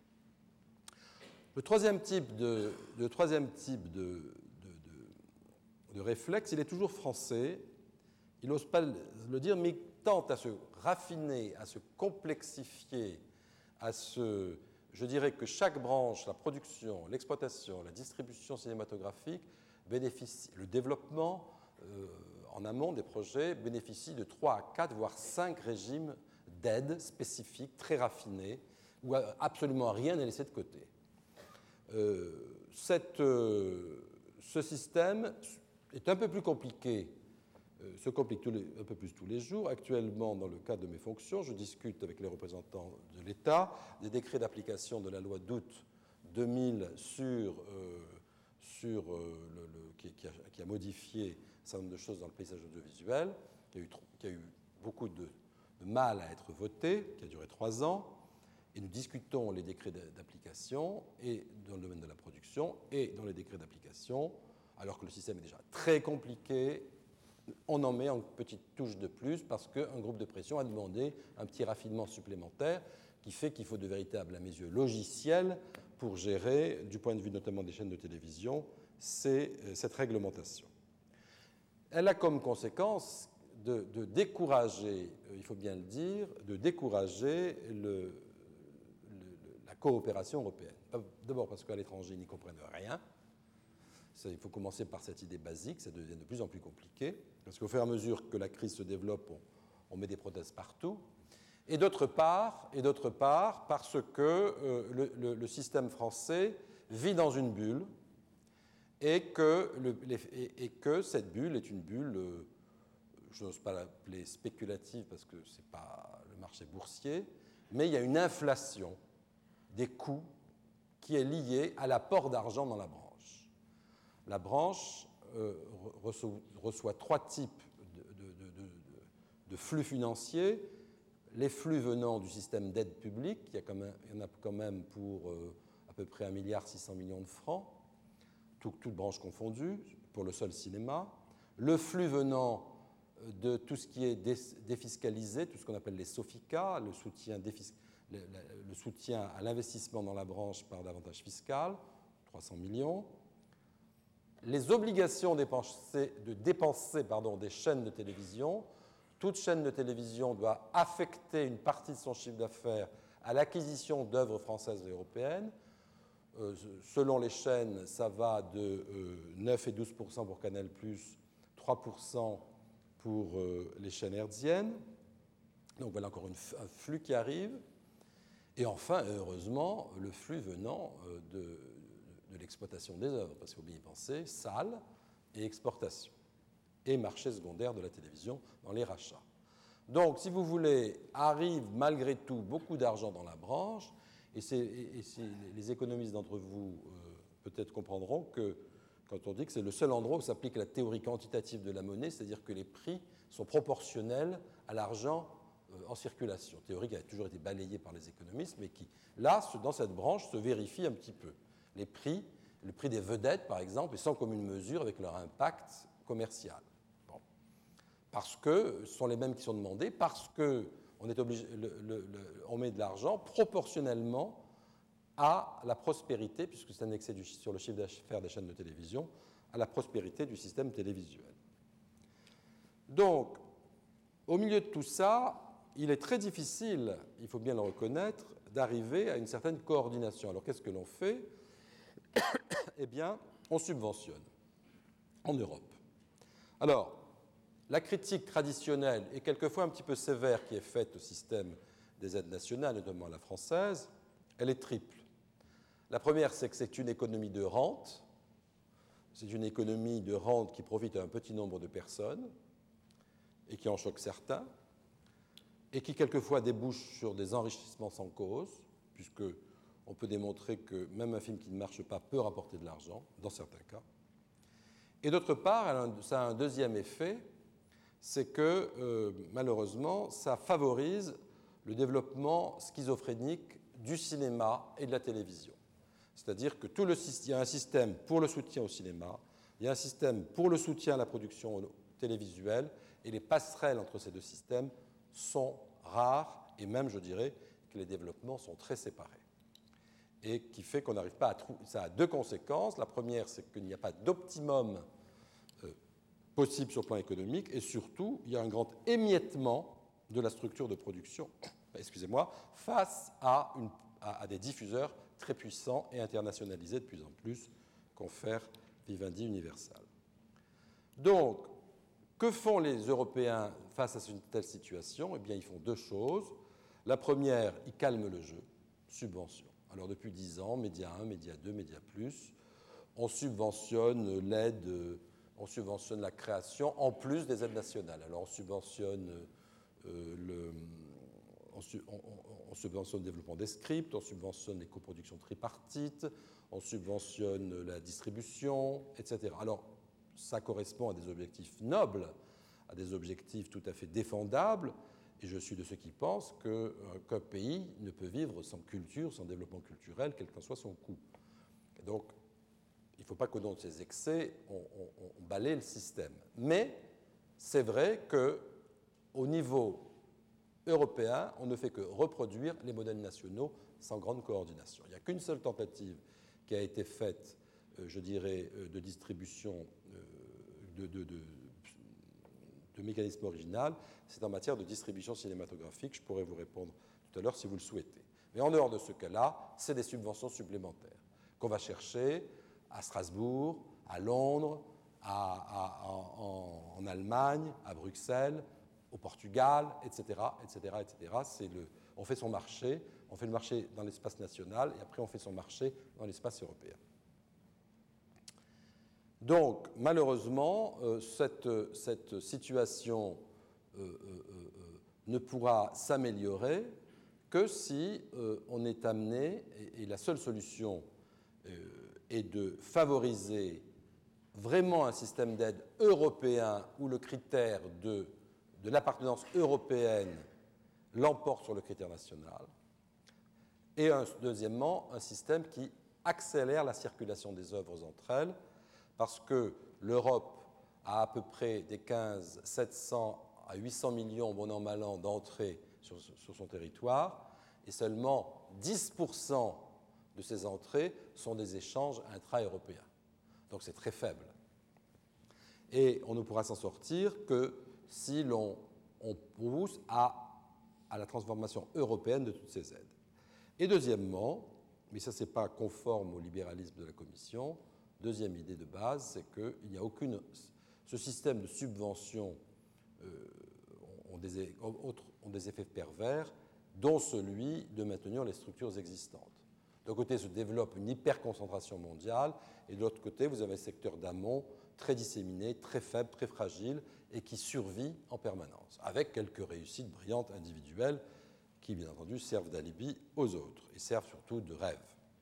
Le troisième type de, le troisième type de, de, de, de réflexe, il est toujours français. Il n'ose pas le dire, mais il tente à se raffiner, à se complexifier, à se... Je dirais que chaque branche, la production, l'exploitation, la distribution cinématographique, bénéficie, le développement euh, en amont des projets bénéficie de trois à quatre, voire cinq régimes d'aide spécifiques, très raffinés, où absolument rien n'est laissé de côté. Euh, cette, euh, ce système est un peu plus compliqué, euh, se complique tous les, un peu plus tous les jours. Actuellement, dans le cadre de mes fonctions, je discute avec les représentants de l'État des décrets d'application de la loi d'août deux mille sur, euh, sur euh, le, le, qui, qui, a, qui a modifié un certain nombre de choses dans le paysage audiovisuel, qui a eu, qui a eu beaucoup de, de mal à être voté, qui a duré trois ans. Et nous discutons les décrets d'application et dans le domaine de la production et dans les décrets d'application, alors que le système est déjà très compliqué, on en met une petite touche de plus parce qu'un groupe de pression a demandé un petit raffinement supplémentaire qui fait qu'il faut de véritables, à mes yeux, logiciels pour gérer, du point de vue notamment des chaînes de télévision, ces, cette réglementation. Elle a comme conséquence de, de décourager, il faut bien le dire, de décourager le la coopération européenne. D'abord parce qu'à l'étranger, ils n'y comprennent rien. Ça, il faut commencer par cette idée basique, ça devient de plus en plus compliqué, parce qu'au fur et à mesure que la crise se développe, on, on met des prothèses partout. Et d'autre part, et d'autre part parce que euh, le, le, le système français vit dans une bulle et que, le, les, et, et que cette bulle est une bulle, euh, je n'ose pas l'appeler spéculative parce que ce n'est pas le marché boursier, mais il y a une inflation des coûts qui est liée à l'apport d'argent dans la branche. La branche euh, reçoit, reçoit trois types de, de, de, de, de flux financiers. Les flux venant du système d'aide publique, il y, a quand même, il y en a quand même pour euh, à peu près un milliard six cents millions de francs, tout, toutes branches confondues, pour le seul cinéma. Le flux venant de tout ce qui est défiscalisé, tout ce qu'on appelle les SOFICA, le soutien défiscalisé, Le, le soutien à l'investissement dans la branche par l'avantage fiscal, trois cents millions. Les obligations dépensées, de dépenser pardon, des chaînes de télévision. Toute chaîne de télévision doit affecter une partie de son chiffre d'affaires à l'acquisition d'œuvres françaises et européennes. Euh, selon les chaînes, ça va de euh, neuf et douze pour cent pour Canal plus, trois pour cent pour euh, les chaînes hertziennes. Donc voilà encore une, un flux qui arrive. Et enfin, heureusement, le flux venant de, de l'exploitation des œuvres, parce qu'il faut bien y penser, salles et exportation. et marché secondaire de la télévision dans les rachats. Donc, si vous voulez, arrive malgré tout beaucoup d'argent dans la branche, et, c'est, et, et c'est, les économistes d'entre vous euh, peut-être comprendront que quand on dit que c'est le seul endroit où s'applique la théorie quantitative de la monnaie, c'est-à-dire que les prix sont proportionnels à l'argent euh, en circulation. Théorie qui a toujours été balayée par les économistes, mais qui, là, dans cette branche, se vérifie un petit peu. Les prix, le prix des vedettes, par exemple, est sans commune mesure avec leur impact commercial. Bon. Parce que ce sont les mêmes qui sont demandés, parce qu'on est obligé, le, le, le, on met de l'argent proportionnellement à la prospérité, puisque c'est indexé du, sur le chiffre d'affaires des chaînes de télévision, à la prospérité du système télévisuel. Donc, au milieu de tout ça, il est très difficile, il faut bien le reconnaître, d'arriver à une certaine coordination. Alors, qu'est-ce que l'on fait ? Eh bien, on subventionne en Europe. Alors, la critique traditionnelle et quelquefois un petit peu sévère qui est faite au système des aides nationales, notamment à la française, elle est triple. La première, c'est que c'est une économie de rente. C'est une économie de rente qui profite à un petit nombre de personnes et qui en choque certains, et qui quelquefois débouche sur des enrichissements sans cause, puisque on peut démontrer que même un film qui ne marche pas peut rapporter de l'argent, dans certains cas. Et d'autre part, ça a un deuxième effet, c'est que euh, malheureusement, ça favorise le développement schizophrénique du cinéma et de la télévision. C'est-à-dire que tout le, il y a un système pour le soutien au cinéma, il y a un système pour le soutien à la production télévisuelle, et les passerelles entre ces deux systèmes sont rares, et même, je dirais, que les développements sont très séparés. Et qui fait qu'on n'arrive pas à trouver... Ça a deux conséquences. La première, c'est qu'il n'y a pas d'optimum euh, possible sur le plan économique, et surtout, il y a un grand émiettement de la structure de production, excusez-moi, face à, une, à, à des diffuseurs très puissants et internationalisés de plus en plus, confère Vivendi Universal. Donc, que font les Européens face à une telle situation ? Eh bien, ils font deux choses. La première, ils calment le jeu, subvention. Alors, depuis dix ans, Média un, Média deux, Média plus, on subventionne l'aide, on subventionne la création en plus des aides nationales. Alors, on subventionne euh, le... On, on, on subventionne le développement des scripts, on subventionne les coproductions tripartites, on subventionne la distribution, et cetera. Alors, ça correspond à des objectifs nobles, à des objectifs tout à fait défendables, et je suis de ceux qui pensent que, qu'un pays ne peut vivre sans culture, sans développement culturel, quel qu'en soit son coût. Et donc, il ne faut pas qu'au nom de ces excès, on, on, on balaye le système. Mais c'est vrai qu'au niveau européen, on ne fait que reproduire les modèles nationaux sans grande coordination. Il n'y a qu'une seule tentative qui a été faite, euh, je dirais, euh, de distribution euh, de, de, de, de mécanisme original, c'est en matière de distribution cinématographique. Je pourrais vous répondre tout à l'heure si vous le souhaitez. Mais en dehors de ce cas-là, c'est des subventions supplémentaires qu'on va chercher à Strasbourg, à Londres, à, à, en, en Allemagne, à Bruxelles, au Portugal, et cetera, et cetera, et cetera. C'est le, on fait son marché, on fait le marché dans l'espace national, et après on fait son marché dans l'espace européen. Donc, malheureusement, euh, cette, cette situation euh, euh, euh, ne pourra s'améliorer que si euh, on est amené, et, et la seule solution euh, est de favoriser vraiment un système d'aide européen où le critère de de l'appartenance européenne l'emporte sur le critère national, et un, deuxièmement, un système qui accélère la circulation des œuvres entre elles, parce que l'Europe a à peu près des quinze, sept cents à huit cents millions, bon an, mal an, d'entrées sur, sur son territoire, et seulement dix pour cent de ces entrées sont des échanges intra-européens. Donc c'est très faible. Et on ne pourra s'en sortir que si l'on on pousse à, à la transformation européenne de toutes ces aides. Et deuxièmement, mais ça, ce n'est pas conforme au libéralisme de la Commission, deuxième idée de base, c'est qu'il n'y a aucune... Ce système de subvention euh, ont, des, ont des effets pervers, dont celui de maintenir les structures existantes. D'un côté se développe une hyperconcentration mondiale, et de l'autre côté, vous avez un secteur d'amont très disséminé, très faible, très fragile, et qui survit en permanence, avec quelques réussites brillantes individuelles qui, bien entendu, servent d'alibi aux autres, et servent surtout de rêve.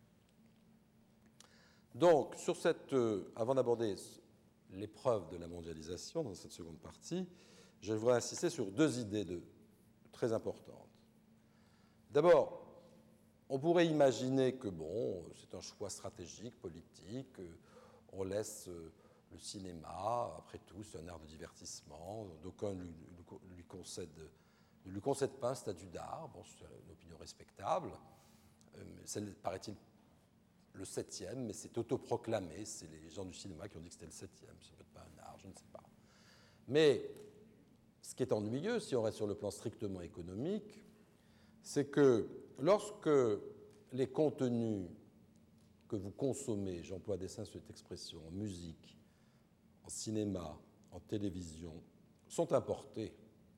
Donc, sur cette, euh, avant d'aborder l'épreuve de la mondialisation dans cette seconde partie, je voudrais insister sur deux idées de, très importantes. D'abord, on pourrait imaginer que, bon, c'est un choix stratégique, politique, on laisse le cinéma, après tout, c'est un art de divertissement, d'aucuns lui, lui concèdent, ne lui concèdent pas un statut d'art, bon, c'est une opinion respectable, c'est, paraît-il, le septième, mais c'est autoproclamé, c'est les gens du cinéma qui ont dit que c'était le septième, c'est peut-être pas un art, je ne sais pas. Mais ce qui est ennuyeux, si on reste sur le plan strictement économique, c'est que lorsque les contenus que vous consommez, j'emploie à dessein cette expression, en musique, en cinéma, en télévision, sont importés,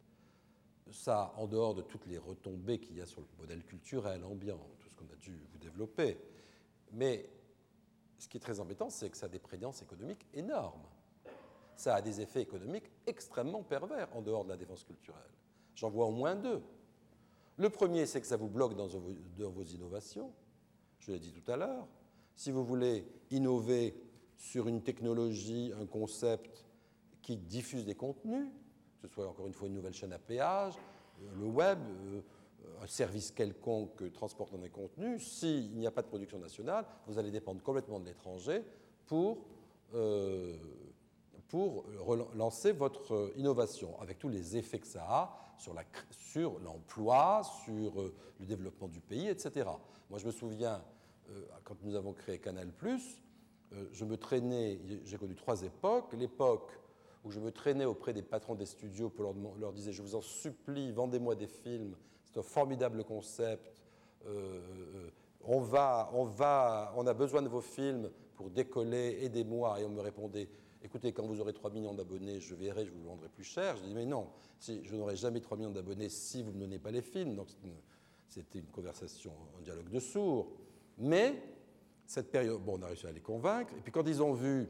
ça, en dehors de toutes les retombées qu'il y a sur le modèle culturel, ambiant, tout ce qu'on a dû vous développer, mais ce qui est très embêtant, c'est que ça a des prégnances économiques énormes. Ça a des effets économiques extrêmement pervers en dehors de la défense culturelle. J'en vois au moins deux. Le premier, c'est que ça vous bloque dans vos, dans vos innovations. Je l'ai dit tout à l'heure. Si vous voulez innover sur une technologie, un concept qui diffuse des contenus, que ce soit encore une fois une nouvelle chaîne à péage, le web, un service quelconque transportant des contenus, s'il n'y a pas de production nationale, vous allez dépendre complètement de l'étranger pour, euh, pour relancer votre innovation, avec tous les effets que ça a sur, la, sur l'emploi, sur euh, le développement du pays, et cetera. Moi, je me souviens, euh, quand nous avons créé Canal+, euh, je me traînais, j'ai connu trois époques, l'époque où je me traînais auprès des patrons des studios pour leur, leur dire « je vous en supplie, vendez-moi des films, c'est un formidable concept, euh, on, va, on, va, on a besoin de vos films pour décoller, aidez-moi ». Et on me répondait « écoutez, quand vous aurez trois millions d'abonnés, je verrai, je vous le vendrai plus cher ». Je dis « mais non, si, je n'aurai jamais trois millions d'abonnés si vous ne me donnez pas les films ». Donc c'était une, une conversation, un dialogue de sourds. Mais cette période, bon, on a réussi à les convaincre. Et puis quand ils ont vu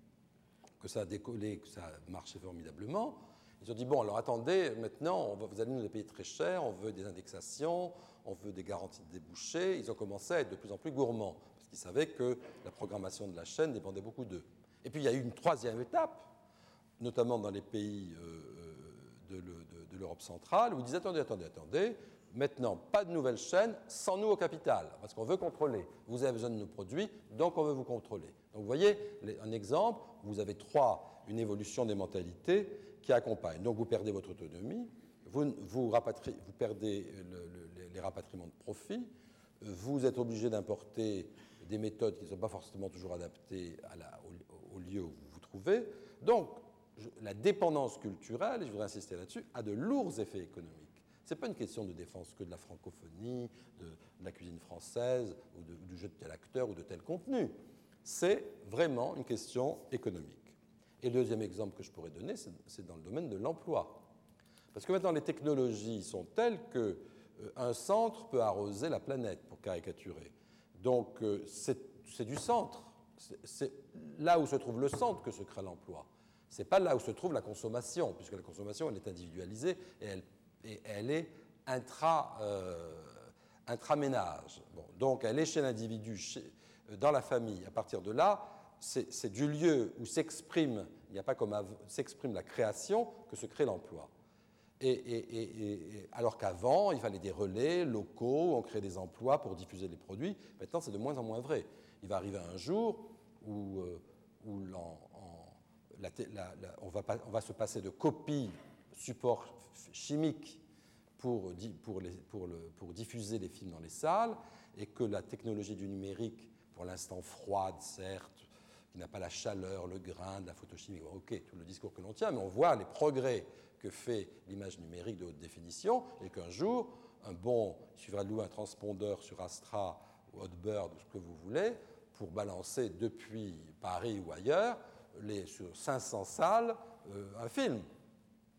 que ça a décollé, que ça marchait formidablement, ils ont dit, bon, alors attendez, maintenant, on va, vous allez nous les payer très cher, on veut des indexations, on veut des garanties de débouchés. Ils ont commencé à être de plus en plus gourmands, parce qu'ils savaient que la programmation de la chaîne dépendait beaucoup d'eux. Et puis, il y a eu une troisième étape, notamment dans les pays de, de, de l'Europe centrale, où ils disaient, attendez, attendez, attendez, maintenant, pas de nouvelles chaînes sans nous au capital, parce qu'on veut contrôler. Vous avez besoin de nos produits, donc on veut vous contrôler. Donc, vous voyez, un exemple, vous avez trois, une évolution des mentalités qui accompagne. Donc vous perdez votre autonomie, vous, vous, rapatri- vous perdez le, le, les rapatriements de profit, vous êtes obligé d'importer des méthodes qui ne sont pas forcément toujours adaptées à la, au, au lieu où vous vous trouvez. Donc je, la dépendance culturelle, et je voudrais insister là-dessus, a de lourds effets économiques. Ce n'est pas une question de défense que de la francophonie, de, de la cuisine française, ou, de, ou du jeu de tel acteur ou de tel contenu. C'est vraiment une question économique. Et le deuxième exemple que je pourrais donner, c'est dans le domaine de l'emploi. Parce que maintenant, les technologies sont telles qu'un centre peut arroser la planète, pour caricaturer. Donc, c'est du centre. C'est là où se trouve le centre que se crée l'emploi. Ce n'est pas là où se trouve la consommation, puisque la consommation, elle est individualisée et elle, et elle est intra, euh, intraménage. Bon, donc, elle est chez l'individu, chez, dans la famille. À partir de là, C'est, c'est du lieu où s'exprime, il n'y a pas comme av- s'exprime la création que se crée l'emploi. Et, et, et, et, alors qu'avant, il fallait des relais locaux, on créait des emplois pour diffuser les produits. Maintenant, c'est de moins en moins vrai. Il va arriver un jour où, euh, où l'en, en, la, la, la, on, va pas, on va se passer de copies supports chimiques pour, pour, les, pour, le, pour diffuser les films dans les salles, et que la technologie du numérique, pour l'instant froide, certes, qui n'a pas la chaleur, le grain de la photochimie, ok, tout le discours que l'on tient, mais on voit les progrès que fait l'image numérique de haute définition, et qu'un jour, un bon, il suffira de louer un transpondeur sur Astra ou Hotbird ou ce que vous voulez, pour balancer depuis Paris ou ailleurs, les, sur cinq cents salles, euh, un film.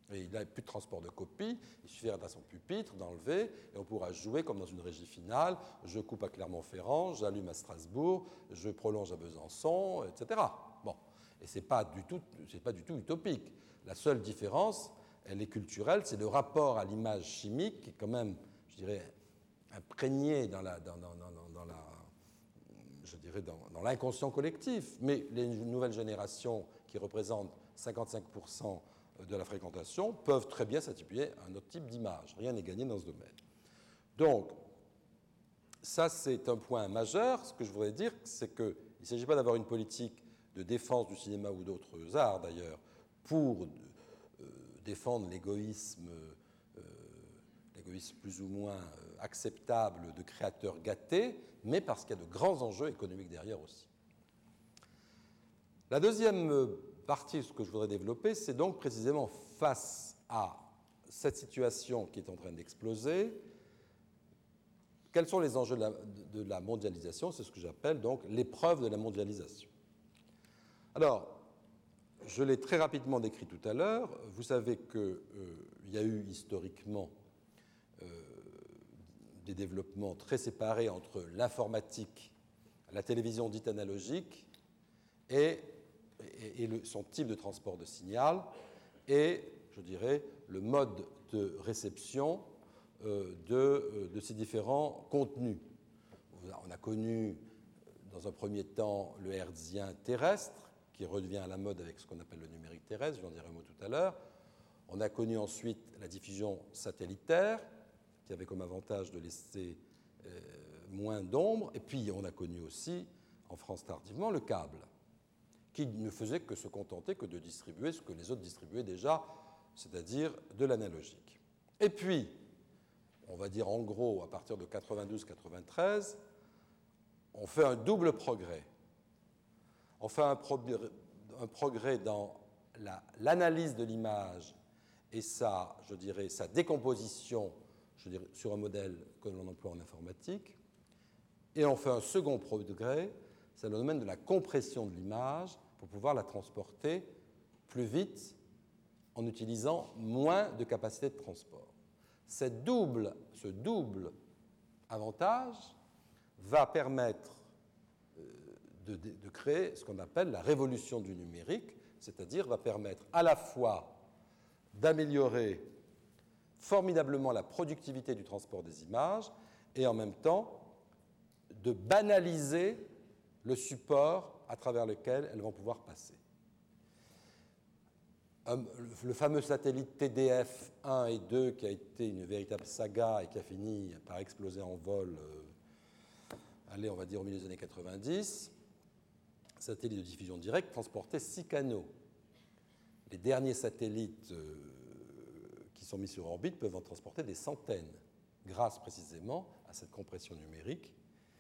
Et il n'a plus de transport de copie, il suffira d'être à son pupitre, d'enlever, et on pourra jouer comme dans une régie finale. Je coupe à Clermont-Ferrand, j'allume à Strasbourg, je prolonge à Besançon, et cetera. Bon. Et ce n'est pas du tout, c'est pas du tout utopique. La seule différence, elle est culturelle, c'est le rapport à l'image chimique qui est quand même, je dirais, imprégné dans la, dans, dans, dans, dans la, je dirais dans, dans l'inconscient collectif. Mais les nouvelles générations qui représentent cinquante-cinq pour cent de la fréquentation peuvent très bien s'attribuer à un autre type d'image. Rien n'est gagné dans ce domaine. Donc, ça c'est un point majeur. Ce que je voudrais dire, c'est qu'il ne s'agit pas d'avoir une politique de défense du cinéma ou d'autres arts d'ailleurs pour euh, défendre l'égoïsme, euh, l'égoïsme plus ou moins euh, acceptable de créateurs gâtés, mais parce qu'il y a de grands enjeux économiques derrière aussi. La deuxième partie, ce que je voudrais développer, c'est donc précisément face à cette situation qui est en train d'exploser, quels sont les enjeux de la, de la mondialisation? C'est ce que j'appelle donc l'épreuve de la mondialisation. Alors, je l'ai très rapidement décrit tout à l'heure. Vous savez qu'il euh, y a eu historiquement euh, des développements très séparés entre l'informatique, la télévision dite analogique et et le, son type de transport de signal et, je dirais, le mode de réception euh, de, euh, de ces différents contenus. On a connu, dans un premier temps, le hertzien terrestre, qui revient à la mode avec ce qu'on appelle le numérique terrestre, j'en dirai un mot tout à l'heure. On a connu ensuite la diffusion satellitaire, qui avait comme avantage de laisser euh, moins d'ombre, et puis on a connu aussi, en France tardivement, le câble, qui ne faisait que se contenter que de distribuer ce que les autres distribuaient déjà, c'est-à-dire de l'analogique. Et puis, on va dire en gros, à partir de quatre-vingt-douze quatre-vingt-treize, on fait un double progrès. On fait un, pro- un progrès dans la, l'analyse de l'image et sa, je dirais, sa décomposition, je dirais, sur un modèle que l'on emploie en informatique. Et on fait un second progrès, c'est le domaine de la compression de l'image pour pouvoir la transporter plus vite en utilisant moins de capacité de transport. Cette double, ce double avantage va permettre de, de, de créer ce qu'on appelle la révolution du numérique, c'est-à-dire va permettre à la fois d'améliorer formidablement la productivité du transport des images et en même temps de banaliser le support à travers lequel elles vont pouvoir passer. Le fameux satellite T D F un et deux, qui a été une véritable saga et qui a fini par exploser en vol, euh, allez, on va dire au milieu des années quatre-vingt-dix, satellite de diffusion directe, transportait six canaux. Les derniers satellites euh, qui sont mis sur orbite peuvent en transporter des centaines, grâce précisément à cette compression numérique.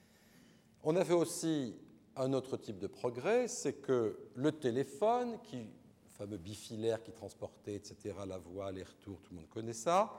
On a fait aussi un autre type de progrès, c'est que le téléphone, qui, le fameux bifilaire qui transportait, et cetera, la voix, les retours, tout le monde connaît ça,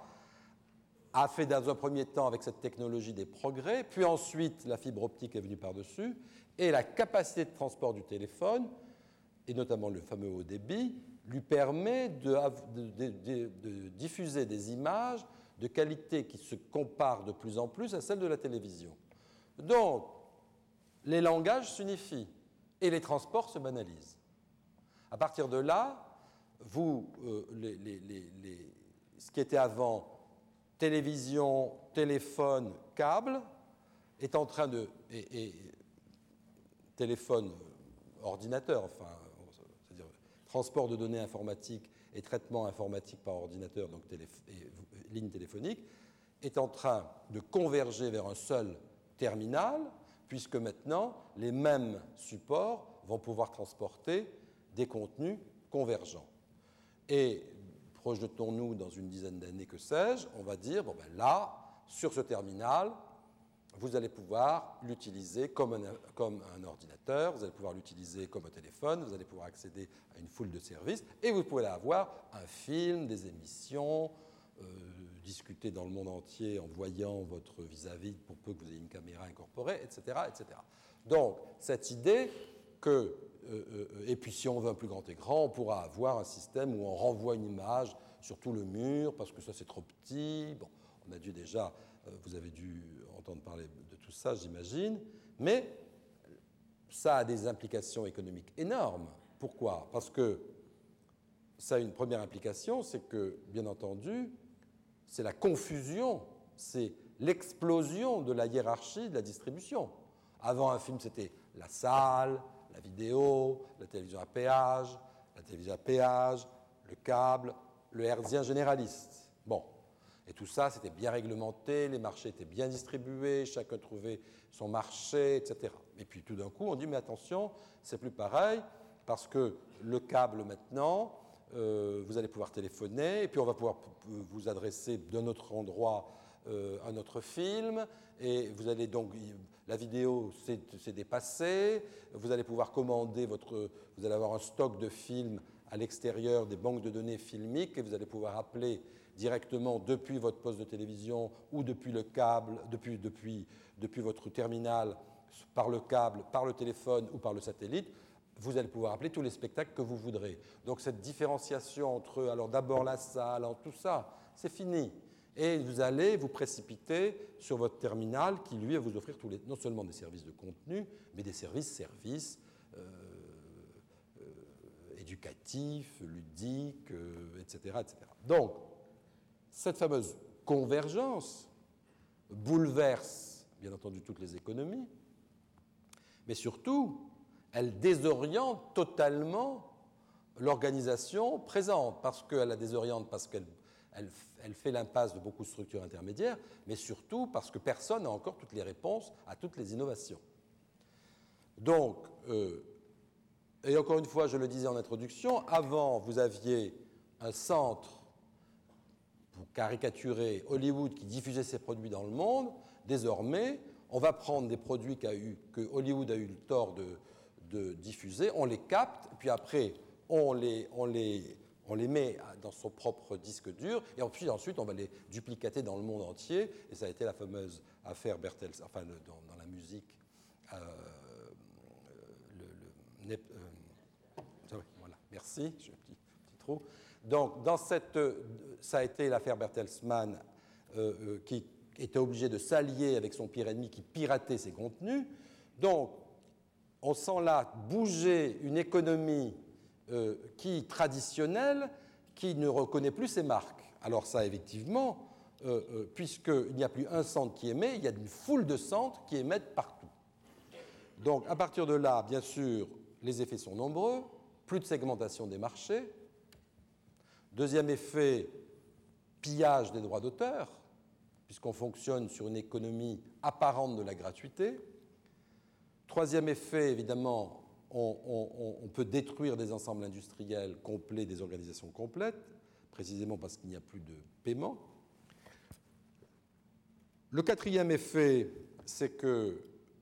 a fait dans un premier temps avec cette technologie des progrès, puis ensuite la fibre optique est venue par-dessus, et la capacité de transport du téléphone, et notamment le fameux haut débit, lui permet de, de, de, de, de diffuser des images de qualité qui se comparent de plus en plus à celles de la télévision. Donc, les langages s'unifient et les transports se banalisent. À partir de là, vous, euh, les, les, les, les, ce qui était avant télévision, téléphone, câble, est en train de... Et, et téléphone, ordinateur, enfin, c'est-à-dire transport de données informatiques et traitement informatique par ordinateur, donc télé, et, ligne téléphonique, est en train de converger vers un seul terminal, puisque maintenant, les mêmes supports vont pouvoir transporter des contenus convergents. Et projetons-nous dans une dizaine d'années, que sais-je, on va dire, bon ben là, sur ce terminal, vous allez pouvoir l'utiliser comme un, comme un ordinateur, vous allez pouvoir l'utiliser comme un téléphone, vous allez pouvoir accéder à une foule de services, et vous pouvez avoir un film, des émissions, euh, discuter dans le monde entier en voyant votre vis-à-vis pour peu que vous ayez une caméra incorporée, et cetera, et cetera. Donc, cette idée que, euh, euh, et puis si on veut un plus grand écran, on pourra avoir un système où on renvoie une image sur tout le mur parce que ça c'est trop petit. Bon, on a dû déjà, euh, vous avez dû entendre parler de tout ça, j'imagine, mais ça a des implications économiques énormes. Pourquoi? Parce que ça a une première implication, c'est que, bien entendu, c'est la confusion, c'est l'explosion de la hiérarchie de la distribution. Avant, un film, c'était la salle, la vidéo, la télévision à péage, la télévision à péage, le câble, le hertzien généraliste. Bon, et tout ça, c'était bien réglementé, les marchés étaient bien distribués, chacun trouvait son marché, et cetera. Et puis tout d'un coup, on dit, mais attention, c'est plus pareil, parce que le câble maintenant, euh, vous allez pouvoir téléphoner, et puis on va pouvoir vous adresser d'un autre endroit euh, un autre film, et vous allez donc, la vidéo s'est dépassée, vous allez pouvoir commander votre, vous allez avoir un stock de films à l'extérieur des banques de données filmiques, et vous allez pouvoir appeler directement depuis votre poste de télévision ou depuis le câble, depuis, depuis, depuis votre terminal, par le câble, par le téléphone ou par le satellite, vous allez pouvoir appeler tous les spectacles que vous voudrez. Donc cette différenciation entre, alors d'abord la salle, tout ça, c'est fini. Et vous allez vous précipiter sur votre terminal qui, lui, va vous offrir tous les, non seulement des services de contenu, mais des services, services euh, euh, éducatifs, ludiques, euh, et cetera, et cetera. Donc, cette fameuse convergence bouleverse, bien entendu, toutes les économies, mais surtout, elle désoriente totalement l'organisation présente, parce qu'elle la désoriente, parce qu'elle elle, elle fait l'impasse de beaucoup de structures intermédiaires, mais surtout parce que personne n'a encore toutes les réponses à toutes les innovations. Donc, euh, et encore une fois, je le disais en introduction, avant, vous aviez un centre, pour caricaturer, Hollywood qui diffusait ses produits dans le monde. Désormais, on va prendre des produits qu'a eu, que Hollywood a eu le tort de, de diffuser, on les capte, puis après, on les, on les, on les met dans son propre disque dur, et ensuite, ensuite, on va les duplicater dans le monde entier, et ça a été la fameuse affaire Bertelsmann, enfin, le, dans, dans la musique, euh, le, le, euh, voilà, merci, j'ai un petit, petit trou. Donc, dans cette, ça a été l'affaire Bertelsmann euh, euh, qui était obligé de s'allier avec son pire ennemi qui piratait ses contenus. Donc, on sent là bouger une économie euh, qui traditionnelle, qui ne reconnaît plus ses marques. Alors ça, effectivement, euh, euh, puisqu'il n'y a plus un centre qui émet, il y a une foule de centres qui émettent partout. Donc, à partir de là, bien sûr, les effets sont nombreux, plus de segmentation des marchés. Deuxième effet, pillage des droits d'auteur, puisqu'on fonctionne sur une économie apparente de la gratuité. Troisième effet, évidemment, on, on, on peut détruire des ensembles industriels complets, des organisations complètes, précisément parce qu'il n'y a plus de paiement. Le quatrième effet, c'est que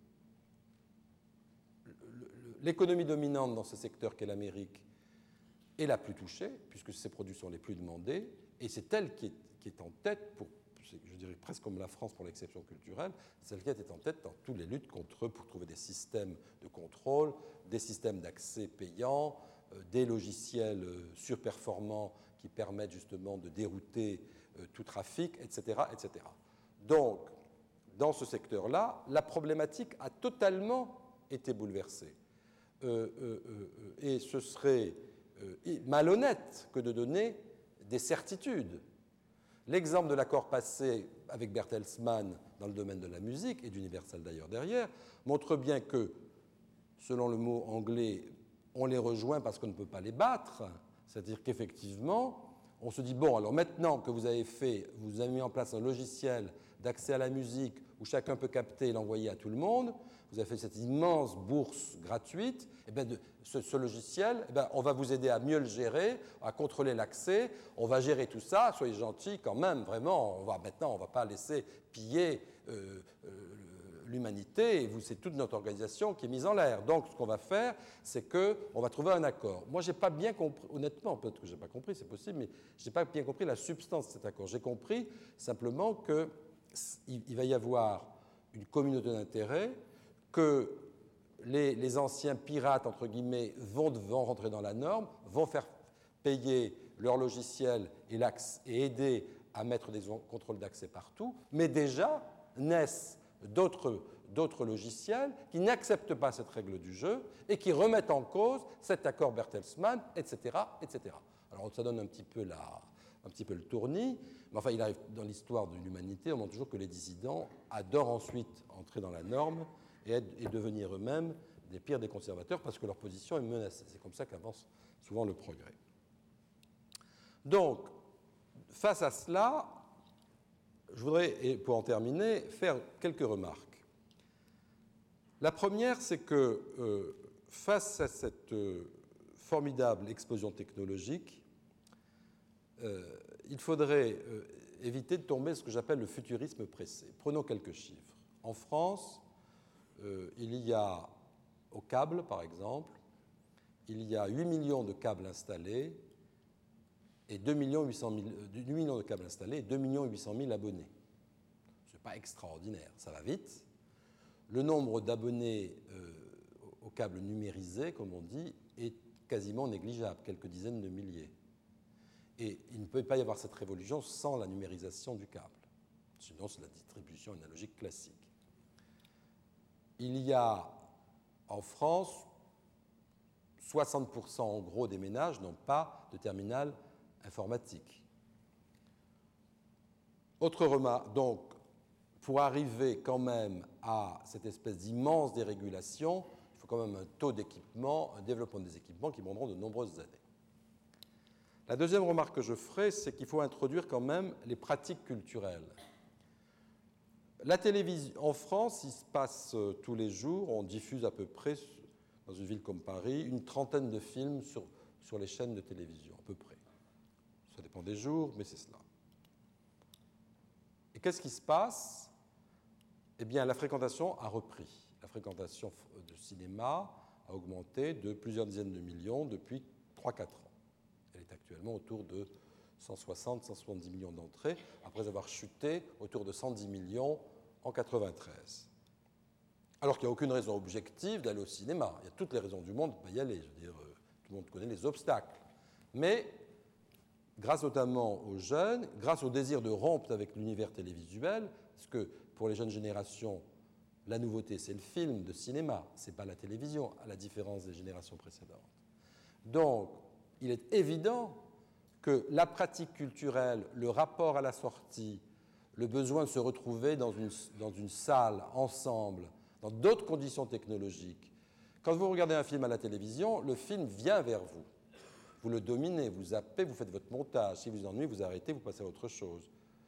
l'économie dominante dans ce secteur qu'est l'Amérique est la plus touchée, puisque ces produits sont les plus demandés, et c'est elle qui est, qui est en tête, pour, je dirais presque comme la France pour l'exception culturelle, c'est elle qui est en tête dans toutes les luttes contre eux pour trouver des systèmes de contrôle, des systèmes d'accès payants, euh, des logiciels euh, surperformants qui permettent justement de dérouter euh, tout trafic, et cetera, et cetera. Donc, dans ce secteur-là, la problématique a totalement été bouleversée. Euh, euh, euh, et ce serait euh, malhonnête que de donner des certitudes. L'exemple de l'accord passé avec Bertelsmann dans le domaine de la musique, et d'Universal d'ailleurs derrière, montre bien que, selon le mot anglais, on les rejoint parce qu'on ne peut pas les battre. C'est-à-dire qu'effectivement, on se dit, bon, alors maintenant que vous avez fait, vous avez mis en place un logiciel d'accès à la musique où chacun peut capter et l'envoyer à tout le monde, vous avez fait cette immense bourse gratuite, et bien de, ce, ce logiciel, et bien on va vous aider à mieux le gérer, à contrôler l'accès, on va gérer tout ça, soyez gentils quand même, vraiment, on va, maintenant on ne va pas laisser piller euh, euh, l'humanité, c'est toute notre organisation qui est mise en l'air. Donc ce qu'on va faire, c'est qu'on va trouver un accord. Moi, je n'ai pas bien compris, honnêtement, peut-être que je n'ai pas compris, c'est possible, mais je n'ai pas bien compris la substance de cet accord. J'ai compris simplement qu'il va y avoir une communauté d'intérêts, que les, les anciens pirates, entre guillemets, vont, vont rentrer dans la norme, vont faire payer leur logiciel et, et aider à mettre des contrôles d'accès partout, mais déjà naissent d'autres, d'autres logiciels qui n'acceptent pas cette règle du jeu et qui remettent en cause cet accord Bertelsmann, et cetera, et cetera. Alors ça donne un petit peu, la, un petit peu le tournis, mais enfin il arrive dans l'histoire de l'humanité, on montre toujours que les dissidents adorent ensuite entrer dans la norme et, être, et devenir eux-mêmes des pires des conservateurs parce que leur position est menacée. C'est comme ça qu'avance souvent le progrès. Donc, face à cela, je voudrais, et pour en terminer, faire quelques remarques. La première, c'est que euh, face à cette euh, formidable explosion technologique, euh, il faudrait euh, éviter de tomber dans ce que j'appelle le futurisme pressé. Prenons quelques chiffres. En France, euh, il y a au câble, par exemple, il y a huit millions de câbles installés et deux millions huit cent mille, huit millions de câbles installés et deux millions huit cent mille abonnés. Ce n'est pas extraordinaire, ça va vite. Le nombre d'abonnés euh, au câble numérisé, comme on dit, est quasiment négligeable, quelques dizaines de milliers. Et il ne peut pas y avoir cette révolution sans la numérisation du câble. Sinon, c'est la distribution analogique classique. Il y a en France, soixante pour cent en gros des ménages n'ont pas de terminal informatique. Autre remarque, donc, pour arriver quand même à cette espèce d'immense dérégulation, il faut quand même un taux d'équipement, un développement des équipements qui prendront de nombreuses années. La deuxième remarque que je ferai, c'est qu'il faut introduire quand même les pratiques culturelles. La télévision, en France, il se passe euh, tous les jours, on diffuse à peu près, dans une ville comme Paris, une trentaine de films sur, sur les chaînes de télévision, à peu près. Ça dépend des jours, mais c'est cela. Et qu'est-ce qui se passe ? Eh bien, la fréquentation a repris. La fréquentation de cinéma a augmenté de plusieurs dizaines de millions depuis trois à quatre ans. Elle est actuellement autour de cent soixante à cent soixante-dix millions d'entrées, après avoir chuté autour de cent dix millions en mille neuf cent quatre-vingt-treize. Alors qu'il n'y a aucune raison objective d'aller au cinéma. Il y a toutes les raisons du monde de ne pas y aller. Je veux dire, tout le monde connaît les obstacles. Mais, grâce notamment aux jeunes, grâce au désir de rompre avec l'univers télévisuel, parce que pour les jeunes générations, la nouveauté, c'est le film de cinéma, ce n'est pas la télévision, à la différence des générations précédentes. Donc, il est évident que la pratique culturelle, le rapport à la sortie, le besoin de se retrouver dans une, dans une salle, ensemble, dans d'autres conditions technologiques. Quand vous regardez un film à la télévision, le film vient vers vous. Vous le dominez, vous zappez, vous faites votre montage. Si vous ennuyez, vous arrêtez, vous passez à autre chose.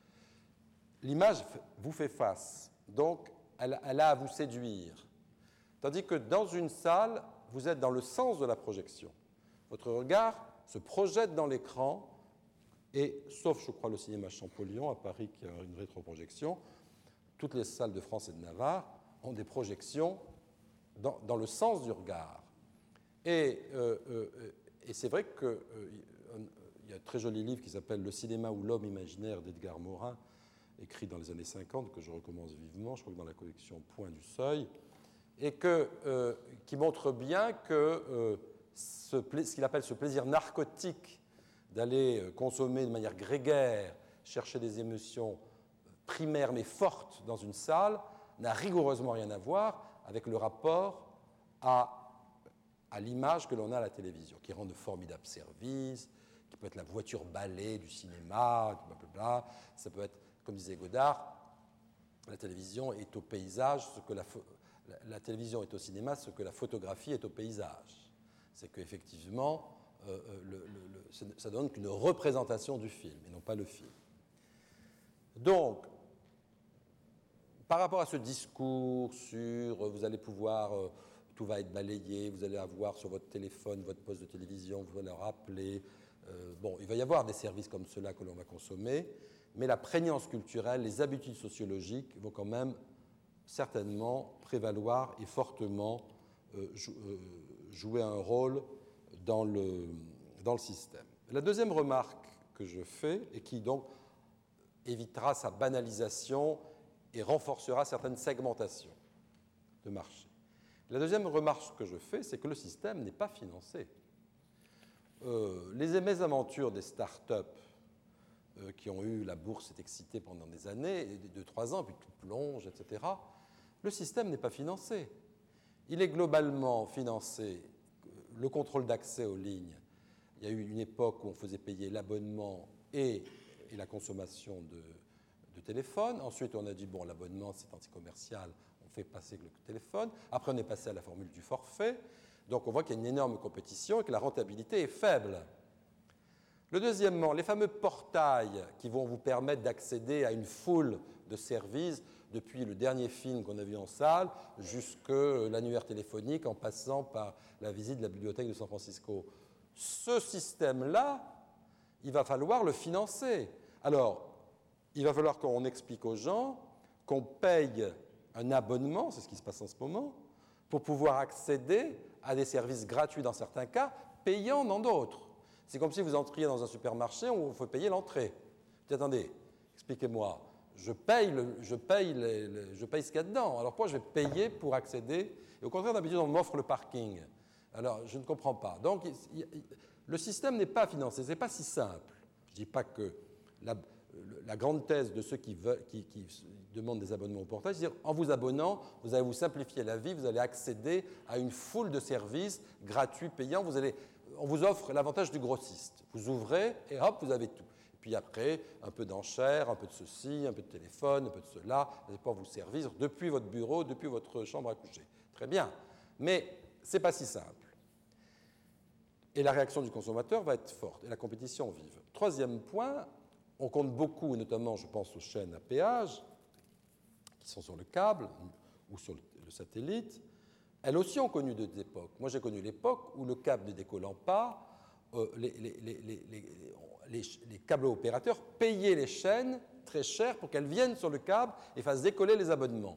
L'image vous fait face, donc elle, elle a à vous séduire. Tandis que dans une salle, vous êtes dans le sens de la projection. Votre regard se projette dans l'écran, et sauf, je crois, le cinéma Champollion à Paris qui a une rétroprojection, toutes les salles de France et de Navarre ont des projections dans, dans le sens du regard. Et, euh, euh, et c'est vrai qu'il euh, y a un très joli livre qui s'appelle « Le cinéma ou l'homme imaginaire » d'Edgar Morin, écrit dans les années cinquante, que je recommande vivement, je crois que dans la collection Point du Seuil, et que, euh, qui montre bien que euh, ce, ce qu'il appelle ce plaisir narcotique d'aller consommer de manière grégaire, chercher des émotions primaires mais fortes dans une salle, n'a rigoureusement rien à voir avec le rapport à, à l'image que l'on a à la télévision, qui rend de formidables services, qui peut être la voiture balai du cinéma, blablabla. Ça peut être, comme disait Godard, la télévision est au paysage, ce que la, la, la télévision est au cinéma, ce que la photographie est au paysage. C'est qu'effectivement, euh, le, le, le, ça donne qu'une représentation du film, et non pas le film. Donc, par rapport à ce discours sur euh, vous allez pouvoir, euh, tout va être balayé, vous allez avoir sur votre téléphone, votre poste de télévision, vous allez rappeler, euh, bon, il va y avoir des services comme ceux-là que l'on va consommer, mais la prégnance culturelle, les habitudes sociologiques vont quand même certainement prévaloir et fortement euh, jou- euh, jouer un rôle dans le, dans le système. La deuxième remarque que je fais, et qui donc évitera sa banalisation et renforcera certaines segmentations de marché. La deuxième remarque que je fais, c'est que le système n'est pas financé. euh, les mésaventures des start-up euh, qui ont eu, la bourse est excitée pendant des années, deux, trois ans, puis tout plonge, et cetera, le système n'est pas financé. Il est globalement financé, le contrôle d'accès aux lignes. Il y a eu une époque où on faisait payer l'abonnement et, et la consommation de, de téléphone. Ensuite, on a dit, bon, l'abonnement, c'est anticommercial, on fait passer le téléphone. Après, on est passé à la formule du forfait. Donc, on voit qu'il y a une énorme compétition et que la rentabilité est faible. Le deuxièmement, les fameux portails qui vont vous permettre d'accéder à une foule de services, depuis le dernier film qu'on a vu en salle jusqu'à l'annuaire téléphonique en passant par la visite de la bibliothèque de San Francisco. Ce système-là, il va falloir le financer. Alors, il va falloir qu'on explique aux gens qu'on paye un abonnement, c'est ce qui se passe en ce moment, pour pouvoir accéder à des services gratuits dans certains cas, payants dans d'autres. C'est comme si vous entriez dans un supermarché où il faut payer l'entrée. Puis, attendez, expliquez-moi, je paye, le, je, paye les, les, je paye ce qu'il y a dedans, alors pourquoi je vais payer pour accéder? Et au contraire, d'habitude, on m'offre le parking. Alors, je ne comprends pas. Donc, il, il, le système n'est pas financé, ce n'est pas si simple. Je ne dis pas que la, la grande thèse de ceux qui, veulent, qui, qui demandent des abonnements au portage, c'est-à-dire en vous abonnant, vous allez vous simplifier la vie, vous allez accéder à une foule de services gratuits, payants, vous allez, on vous offre l'avantage du grossiste. Vous ouvrez et hop, vous avez tout. Puis après, un peu d'enchères, un peu de ceci, un peu de téléphone, un peu de cela, vous allez pouvoir vous servir depuis votre bureau, depuis votre chambre à coucher. Très bien. Mais ce n'est pas si simple. Et la réaction du consommateur va être forte, et la compétition vive. Troisième point, on compte beaucoup, notamment je pense aux chaînes à péage, qui sont sur le câble ou sur le satellite. Elles aussi ont connu deux époques. Moi j'ai connu l'époque où le câble ne décollant pas, euh, les, les, les, les, les, les câbles opérateurs payaient les chaînes très cher pour qu'elles viennent sur le câble et fassent décoller les abonnements.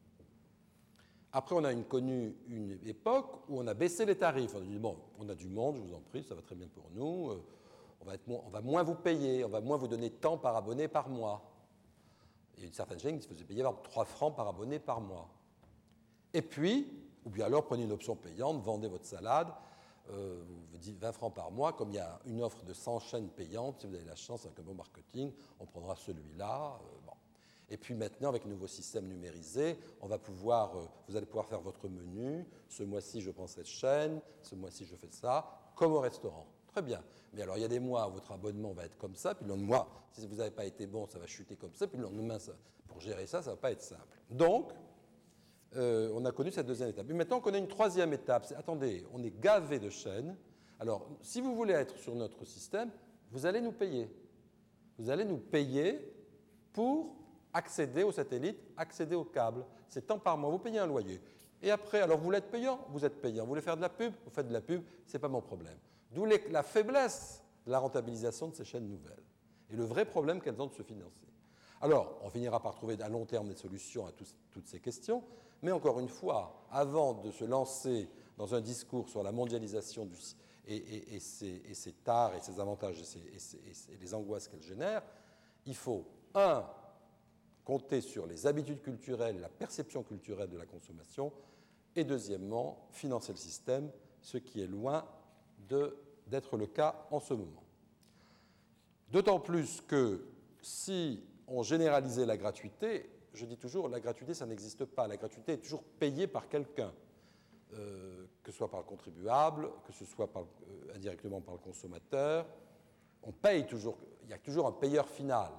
Après, on a une, connu une époque où on a baissé les tarifs. On a dit, bon, on a du monde, je vous en prie, ça va très bien pour nous. On va, être, on va moins vous payer, on va moins vous donner tant par abonné par mois. Il y a une certaine chaîne qui se faisait payer trois francs par abonné par mois. Et puis, ou bien alors, prenez une option payante, vendez votre salade, euh, vous dites vingt francs par mois. Comme il y a une offre de cent chaînes payantes, si vous avez la chance avec un bon marketing, on prendra celui-là. Euh, bon. Et puis maintenant, avec un nouveau système numérisé, on va pouvoir, euh, vous allez pouvoir faire votre menu. Ce mois-ci, je prends cette chaîne. Ce mois-ci, je fais ça, comme au restaurant. Très bien. Mais alors, il y a des mois où votre abonnement va être comme ça. Puis le lendemain, si vous n'avez pas été bon, ça va chuter comme ça. Puis le lendemain, ça, pour gérer ça, ça ne va pas être simple. Donc, euh, on a connu cette deuxième étape. Mais maintenant, on connaît une troisième étape. C'est, attendez, on est gavé de chaînes. Alors, si vous voulez être sur notre système, vous allez nous payer. Vous allez nous payer pour accéder au satellite, accéder au câble. C'est tant par mois, vous payez un loyer. Et après, alors vous voulez être payant, vous êtes payant. Vous voulez faire de la pub, vous faites de la pub, ce n'est pas mon problème. D'où les, la faiblesse de la rentabilisation de ces chaînes nouvelles. Et le vrai problème qu'elles ont de se financer. Alors, on finira par trouver à long terme des solutions à tous, toutes ces questions, mais encore une fois, avant de se lancer dans un discours sur la mondialisation du, et, et, et, ses, et ses tares et ses avantages et, ses, et, ses, et, ses, et les angoisses qu'elle génère, il faut, un, compter sur les habitudes culturelles, la perception culturelle de la consommation, et deuxièmement, financer le système, ce qui est loin de, d'être le cas en ce moment. D'autant plus que si on généralisait la gratuité, je dis toujours, la gratuité, ça n'existe pas. La gratuité est toujours payée par quelqu'un, euh, que ce soit par le contribuable, que ce soit par, euh, indirectement par le consommateur. On paye toujours, il y a toujours un payeur final.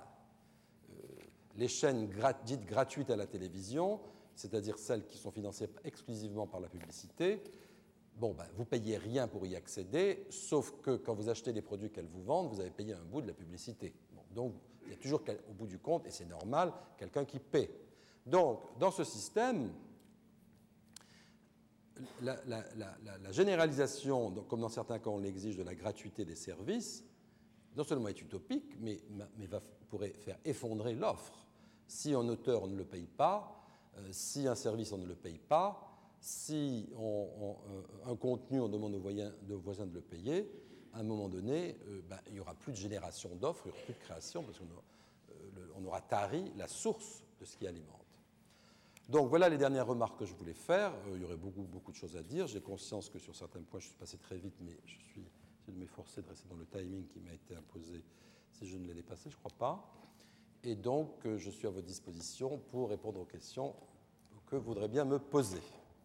Les chaînes grat- dites gratuites à la télévision, c'est-à-dire celles qui sont financées exclusivement par la publicité, bon, ben, vous ne payez rien pour y accéder, sauf que quand vous achetez les produits qu'elles vous vendent, vous avez payé un bout de la publicité. Bon, donc, il y a toujours, au bout du compte, et c'est normal, quelqu'un qui paie. Donc, dans ce système, la, la, la, la, la généralisation, donc, comme dans certains cas on l'exige, de la gratuité des services, non seulement est utopique, mais, mais va, pourrait faire effondrer l'offre. Si un auteur, on ne le paye pas, euh, si un service, on ne le paye pas, si on, on, un contenu, on demande aux voisins, aux voisins de le payer, à un moment donné, euh, ben, il n'y aura plus de génération d'offres, il n'y aura plus de création, parce qu'on aura, euh, le, on aura tari la source de ce qui alimente. Donc voilà les dernières remarques que je voulais faire. Euh, il y aurait beaucoup, beaucoup de choses à dire. J'ai conscience que sur certains points, je suis passé très vite, mais je suis de m'efforcer de rester dans le timing qui m'a été imposé si je ne l'ai dépassé, je ne crois pas. Et donc, je suis à votre disposition pour répondre aux questions que vous voudrez bien me poser.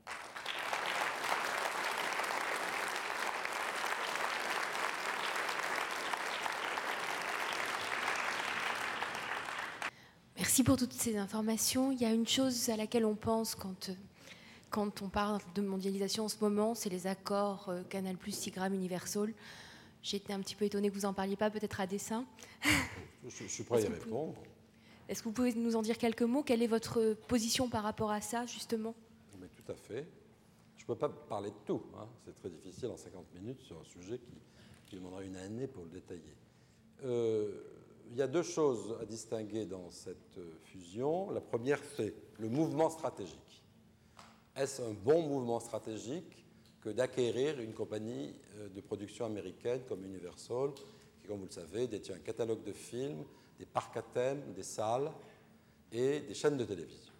Merci pour toutes ces informations. Il y a une chose à laquelle on pense quand, quand on parle de mondialisation en ce moment, c'est les accords euh, Canal+, Tigram, Universal. J'étais un petit peu étonnée que vous n'en parliez pas, peut-être à dessein. Je, je suis prêt à y répondre. Pouvez, est-ce que vous pouvez nous en dire quelques mots? Quelle est votre position par rapport à ça, justement? Mais tout à fait. Je ne peux pas parler de tout. Hein. C'est très difficile en cinquante minutes sur un sujet qui, qui demandera une année pour le détailler. Euh, il y a deux choses à distinguer dans cette fusion. La première, c'est le mouvement stratégique. Est-ce un bon mouvement stratégique que d'acquérir une compagnie de production américaine comme Universal, qui, comme vous le savez, détient un catalogue de films, des parcs à thème, des salles et des chaînes de télévision?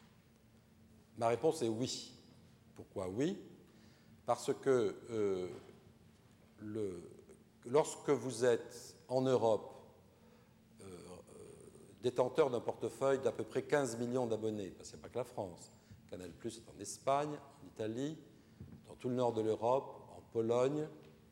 Ma réponse est oui. Pourquoi oui? Parce que euh, le, lorsque vous êtes en Europe euh, euh, détenteur d'un portefeuille d'à peu près quinze millions d'abonnés, parce qu'il n'y a pas que la France, Canal+ est en Espagne, en Italie, dans tout le nord de l'Europe, en Pologne,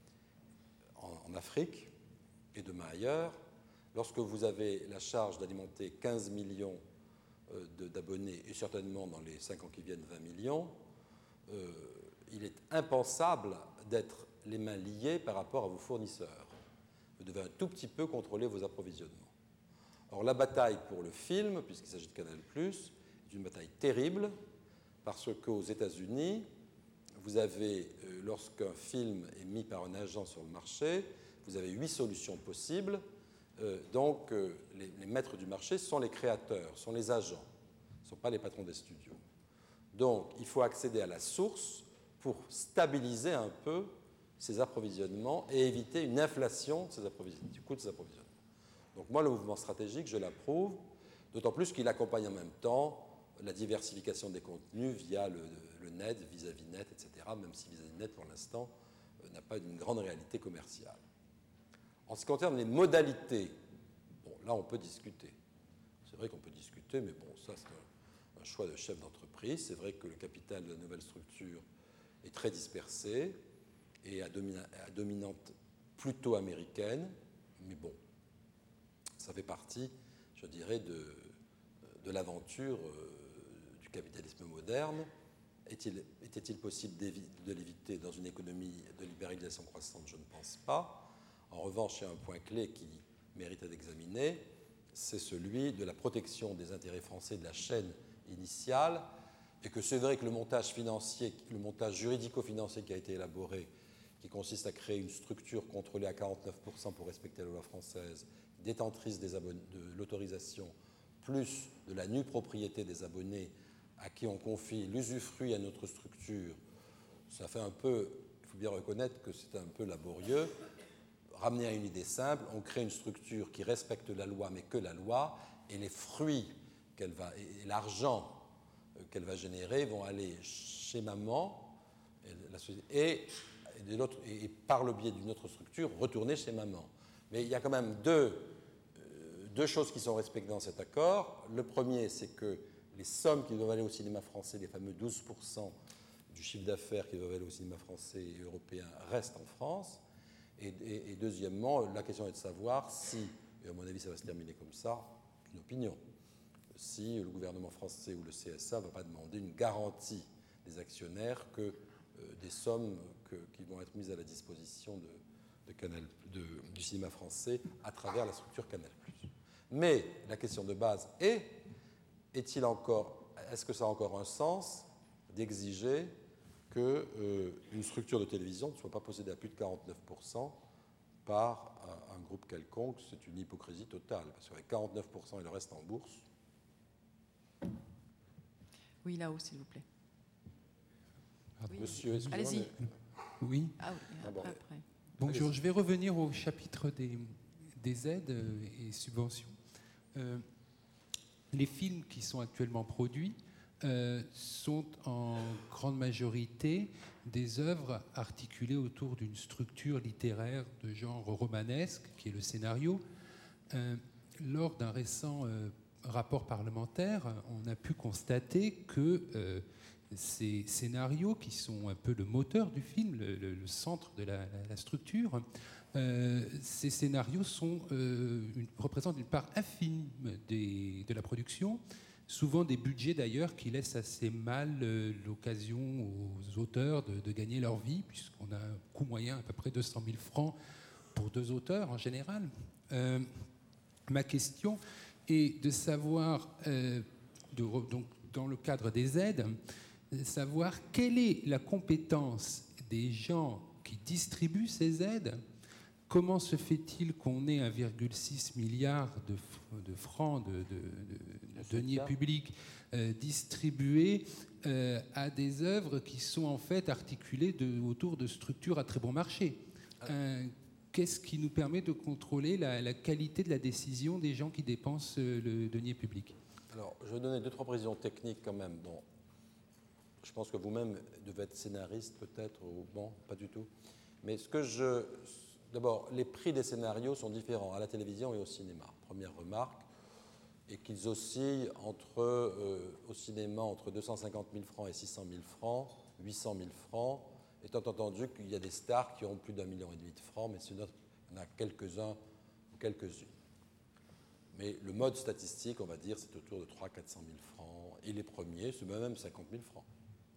en, en Afrique et demain ailleurs, lorsque vous avez la charge d'alimenter quinze millions euh, d'abonnés, et certainement dans les cinq ans qui viennent vingt millions, euh, il est impensable d'être les mains liées par rapport à vos fournisseurs. Vous devez un tout petit peu contrôler vos approvisionnements. Or, la bataille pour le film, puisqu'il s'agit de Canal+, est une bataille terrible, parce qu'aux États-Unis, vous avez, euh, lorsqu'un film est mis par un agent sur le marché, vous avez huit solutions possibles. Euh, donc, euh, les, les maîtres du marché sont les créateurs, sont les agents, ne sont pas les patrons des studios. Donc, il faut accéder à la source pour stabiliser un peu ces approvisionnements et éviter une inflation de ces approvisionnements, du coût de ces approvisionnements. Donc, moi, le mouvement stratégique, je l'approuve, d'autant plus qu'il accompagne en même temps la diversification des contenus via le, le net, vis-à-vis net, et cetera, même si vis-à-vis net, pour l'instant, euh, n'a pas une grande réalité commerciale. En ce qui concerne les modalités, bon, là, on peut discuter. C'est vrai qu'on peut discuter, mais bon, ça, c'est un, un choix de chef d'entreprise. C'est vrai que le capital de la nouvelle structure est très dispersé et à, domina, à dominante plutôt américaine, mais bon, ça fait partie, je dirais, de, de l'aventure euh, du capitalisme moderne. Est-il, était-il possible de l'éviter dans une économie de libéralisation croissante? Je ne pense pas. En revanche, il y a un point clé qui mérite d'examiner, c'est celui de la protection des intérêts français de la chaîne initiale, et que c'est vrai que le montage financier, le montage juridico-financier qui a été élaboré, qui consiste à créer une structure contrôlée à quarante-neuf pour cent pour respecter la loi française, détentrice des abonnés, de l'autorisation, plus de la nue propriété des abonnés à qui on confie l'usufruit à notre structure, ça fait un peu, il faut bien reconnaître que c'est un peu laborieux. Ramener à une idée simple, on crée une structure qui respecte la loi, mais que la loi, et les fruits qu'elle va, et l'argent qu'elle va générer vont aller chez maman, et, la société, et, et, de l'autre, et par le biais d'une autre structure, retourner chez maman. Mais il y a quand même deux, euh, deux choses qui sont respectées dans cet accord. Le premier, c'est que les sommes qui doivent aller au cinéma français, les fameux douze pour cent du chiffre d'affaires qui doivent aller au cinéma français et européen, restent en France. Et, et, et deuxièmement, la question est de savoir si, et à mon avis ça va se terminer comme ça, une opinion, si le gouvernement français ou le C S A ne va pas demander une garantie des actionnaires que euh, des sommes que, qui vont être mises à la disposition de, de Canal, de, du cinéma français à travers la structure Canal+. Mais la question de base est, est-il encore, est-ce que ça a encore un sens d'exiger qu'une euh, structure de télévision ne soit pas possédée à plus de quarante-neuf pour cent par un, un groupe quelconque? C'est une hypocrisie totale, parce qu'avec quarante-neuf pour cent et le reste en bourse. Oui, là-haut, s'il vous plaît. Oui. Monsieur, allez-y. Mais... Oui. Ah oui, après, bon. après. Bonjour, je vais revenir au chapitre des, des aides et subventions. Euh, les films qui sont actuellement produits euh, sont en grande majorité des œuvres articulées autour d'une structure littéraire de genre romanesque, qui est le scénario. Euh, lors d'un récent euh, rapport parlementaire, on a pu constater que euh, ces scénarios, qui sont un peu le moteur du film, le, le, le centre de la, la, la structure, euh, ces scénarios sont, euh, une, représentent une part infime des, de la production, souvent des budgets d'ailleurs qui laissent assez mal euh, l'occasion aux auteurs de, de gagner leur vie, puisqu'on a un coût moyen à peu près deux cent mille francs pour deux auteurs en général. Euh, ma question est de savoir, euh, de, donc, dans le cadre des aides, savoir quelle est la compétence des gens qui distribuent ces aides. Comment se fait-il qu'on ait un virgule six milliard de, de francs de, de, de, de deniers publics euh, distribués euh, à des œuvres qui sont en fait articulées de, autour de structures à très bon marché? euh, Qu'est-ce qui nous permet de contrôler la, la qualité de la décision des gens qui dépensent le denier public? Alors, je vais donner deux, trois précisions techniques quand même. Bon, je pense que vous-même devez être scénariste peut-être, ou bon, pas du tout. Mais ce que je... D'abord, les prix des scénarios sont différents à la télévision et au cinéma. Première remarque, et qu'ils oscillent entre, euh, au cinéma entre deux cent cinquante mille francs et six cent mille francs, huit cent mille francs, étant entendu qu'il y a des stars qui ont plus d'un million et demi de francs, mais il y en a quelques-uns ou quelques-unes. Mais le mode statistique, on va dire, c'est autour de trois cents à quatre cent mille francs, et les premiers, c'est même cinquante mille francs.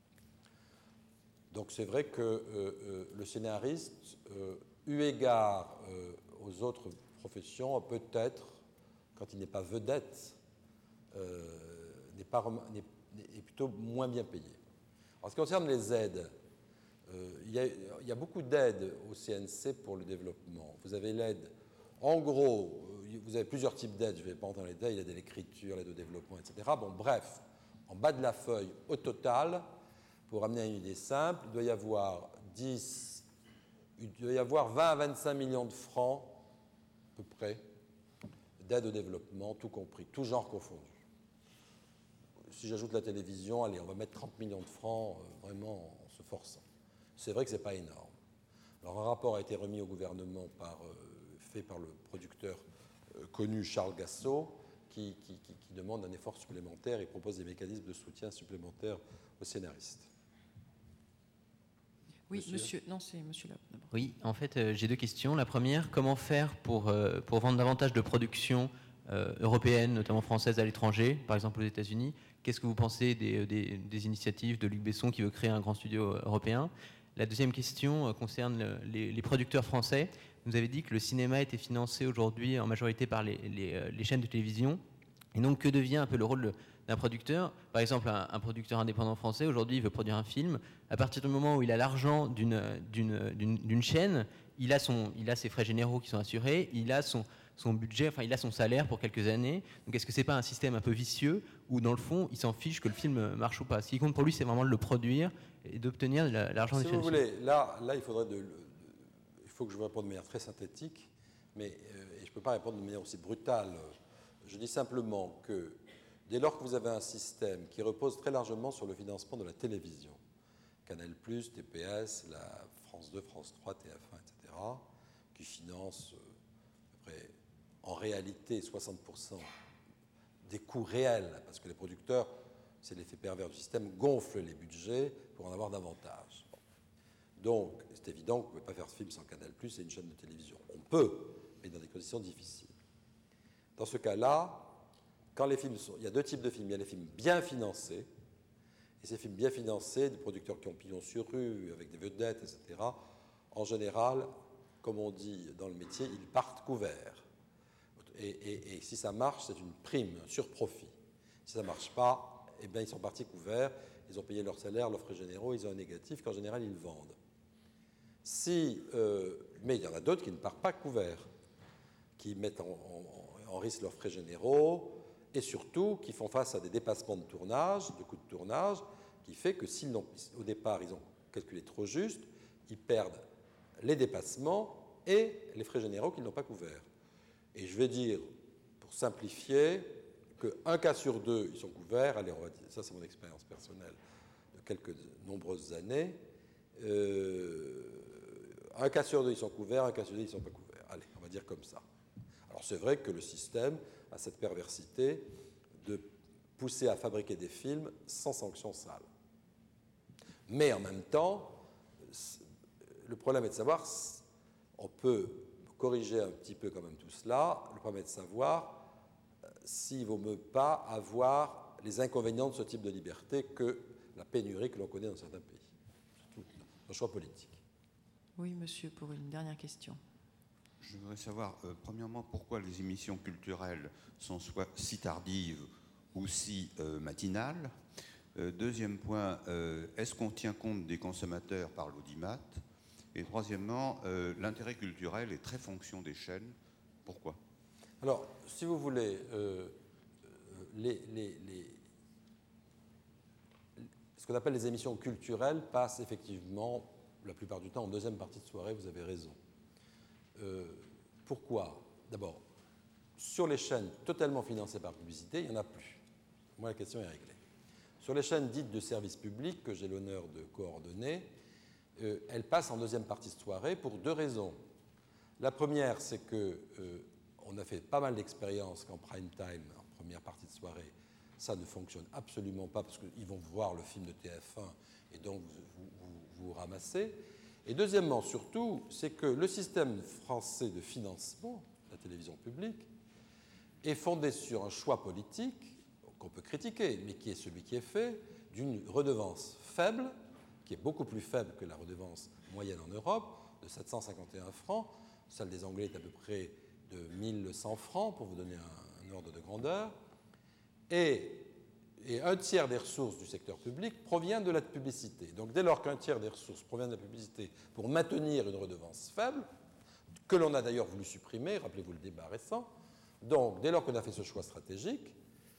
Donc c'est vrai que euh, euh, le scénariste, euh, eu égard euh, aux autres professions, peut-être, quand il n'est pas vedette, euh, n'est pas, n'est, est plutôt moins bien payé. En ce qui concerne les aides, euh, il, y a, il y a beaucoup d'aides au C N C pour le développement. Vous avez l'aide, en gros, vous avez plusieurs types d'aides, je ne vais pas entrer dans les détails, l'aide à l'écriture, l'aide au développement, et cetera. Bon, bref, en bas de la feuille, au total, pour amener à une idée simple, il doit y avoir dix, il doit y avoir vingt à vingt-cinq millions de francs, à peu près, d'aide au développement, tout compris, tout genre confondu. Si j'ajoute la télévision, allez, on va mettre trente millions de francs, euh, vraiment en se forçant. C'est vrai que ce n'est pas énorme. Alors, un rapport a été remis au gouvernement par, euh, fait par le producteur euh, connu Charles Gassot, qui, qui, qui, qui demande un effort supplémentaire et propose des mécanismes de soutien supplémentaires aux scénaristes. Oui, monsieur, monsieur non, c'est monsieur Lab. Oui, en fait, euh, j'ai deux questions. La première, comment faire pour, euh, pour vendre davantage de productions euh, européennes, notamment françaises, à l'étranger, par exemple aux États-Unis? Qu'est-ce que vous pensez des, des, des initiatives de Luc Besson qui veut créer un grand studio européen? La deuxième question euh, concerne le, les, les producteurs français. Vous avez dit que le cinéma était financé aujourd'hui en majorité par les, les, les chaînes de télévision. Et donc, que devient un peu le rôle d'un producteur? Par exemple, un, un producteur indépendant français, aujourd'hui, il veut produire un film. À partir du moment où il a l'argent d'une, d'une, d'une, d'une chaîne, il a, son, il a ses frais généraux qui sont assurés, il a son, son budget, enfin, il a son salaire pour quelques années. Donc, est-ce que ce n'est pas un système un peu vicieux où, dans le fond, il s'en fiche que le film marche ou pas? Ce qui compte pour lui, c'est vraiment de le produire et d'obtenir l'argent si des chaînes. Si vous voulez, là, là il faudrait de, de, il faut que je vous réponde de manière très synthétique, mais euh, et je ne peux pas répondre de manière aussi brutale. Je dis simplement que dès lors que vous avez un système qui repose très largement sur le financement de la télévision, Canal plus, T P S, la France deux, France trois, T F un, et cetera, qui financent euh, après, en réalité soixante pour cent des coûts réels, parce que les producteurs, c'est l'effet pervers du système, gonflent les budgets pour en avoir davantage. Donc, c'est évident qu'on ne peut pas faire de film sans Canal plus et une chaîne de télévision. On peut, mais dans des conditions difficiles. Dans ce cas-là, quand les films sont, il y a deux types de films. Il y a les films bien financés, et ces films bien financés, des producteurs qui ont pignon sur rue, avec des vedettes, et cetera, en général, comme on dit dans le métier, ils partent couverts. Et, et, et si ça marche, c'est une prime, un surprofit. Si ça ne marche pas, eh bien, ils sont partis couverts, ils ont payé leur salaire, leurs frais généraux, ils ont un négatif qu'en général, ils vendent. Si, euh, mais il y en a d'autres qui ne partent pas couverts, qui mettent en, en, en risque leurs frais généraux, et surtout qui font face à des dépassements de tournage, de coûts de tournage, qui fait que s'ils n'ont, au départ, ils ont calculé trop juste, ils perdent les dépassements et les frais généraux qu'ils n'ont pas couverts. Et je vais dire, pour simplifier, qu'un cas sur deux, ils sont couverts. Allez, on va dire, ça c'est mon expérience personnelle de quelques nombreuses années. Euh, un cas sur deux, ils sont couverts, un cas sur deux, ils ne sont pas couverts. Allez, on va dire comme ça. Alors c'est vrai que le système a cette perversité de pousser à fabriquer des films sans sanction sale. Mais en même temps, le problème est de savoir, on peut corriger un petit peu quand même tout cela, le problème est de savoir s'il ne vaut mieux pas avoir les inconvénients de ce type de liberté que la pénurie que l'on connaît dans certains pays. C'est tout un choix politique. Oui, monsieur, pour une dernière question. Je voudrais savoir, euh, premièrement, pourquoi les émissions culturelles sont soit si tardives ou si euh, matinales. Euh, deuxième point, euh, est-ce qu'on tient compte des consommateurs par l'audimat? Et troisièmement, euh, l'intérêt culturel est très fonction des chaînes. Pourquoi? Alors, si vous voulez, euh, les, les, les, ce qu'on appelle les émissions culturelles passent effectivement, la plupart du temps, en deuxième partie de soirée, vous avez raison. Euh, pourquoi? D'abord, sur les chaînes totalement financées par publicité, il n'y en a plus. Moi, la question est réglée. Sur les chaînes dites de service public, que j'ai l'honneur de coordonner, euh, elles passent en deuxième partie de soirée pour deux raisons. La première, c'est que euh, on a fait pas mal d'expériences qu'en prime time, en première partie de soirée, ça ne fonctionne absolument pas parce qu'ils vont voir le film de T F un et donc vous vous, vous ramassez. Et deuxièmement, surtout, c'est que le système français de financement de la télévision publique est fondé sur un choix politique qu'on peut critiquer, mais qui est celui qui est fait, d'une redevance faible, qui est beaucoup plus faible que la redevance moyenne en Europe, de sept cent cinquante et un francs. Celle des Anglais est à peu près de mille cent francs, pour vous donner un, un ordre de grandeur. Et, et un tiers des ressources du secteur public provient de la publicité. Donc dès lors qu'un tiers des ressources provient de la publicité pour maintenir une redevance faible, que l'on a d'ailleurs voulu supprimer, rappelez-vous le débat récent, donc dès lors qu'on a fait ce choix stratégique,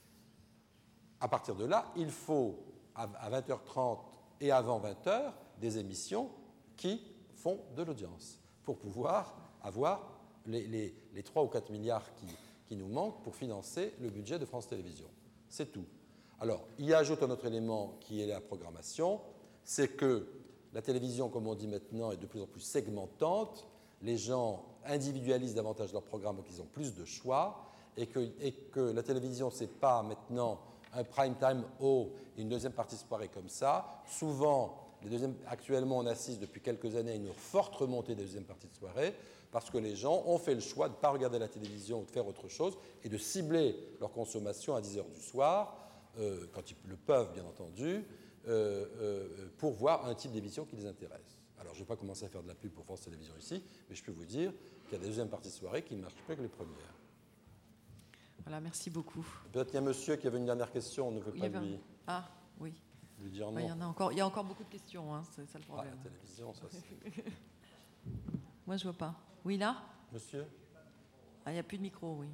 à partir de là, il faut, à vingt heures trente et avant vingt heures, des émissions qui font de l'audience, pour pouvoir avoir les, les, les trois ou quatre milliards qui, qui nous manquent pour financer le budget de France Télévisions. C'est tout. Alors, il y ajoute un autre élément qui est la programmation, c'est que la télévision, comme on dit maintenant, est de plus en plus segmentante. Les gens individualisent davantage leurs programmes, donc ils ont plus de choix, et que, et que la télévision, ce n'est pas maintenant un prime time haut et une deuxième partie de soirée comme ça. Souvent, les deuxièmes, actuellement, on assiste depuis quelques années à une forte remontée des deuxièmes parties de soirée parce que les gens ont fait le choix de ne pas regarder la télévision ou de faire autre chose et de cibler leur consommation à dix heures du soir, euh, quand ils le peuvent, bien entendu, euh, euh, pour voir un type d'émission qui les intéresse. Alors, je ne vais pas commencer à faire de la pub pour France Télévisions ici, mais je peux vous dire qu'il y a des deuxièmes parties de soirée qui ne marchent plus que les premières. Voilà, merci beaucoup. Peut-être qu'il y a un monsieur qui avait une dernière question, on ne veut pas un... lui... Ah, oui. lui dire non. Ouais, il, y en a encore, il y a encore beaucoup de questions, hein, c'est ça le problème. Ah, la télévision, ça c'est... Moi, je ne vois pas. Oui, là? Monsieur? Ah, il n'y a plus de micro, oui.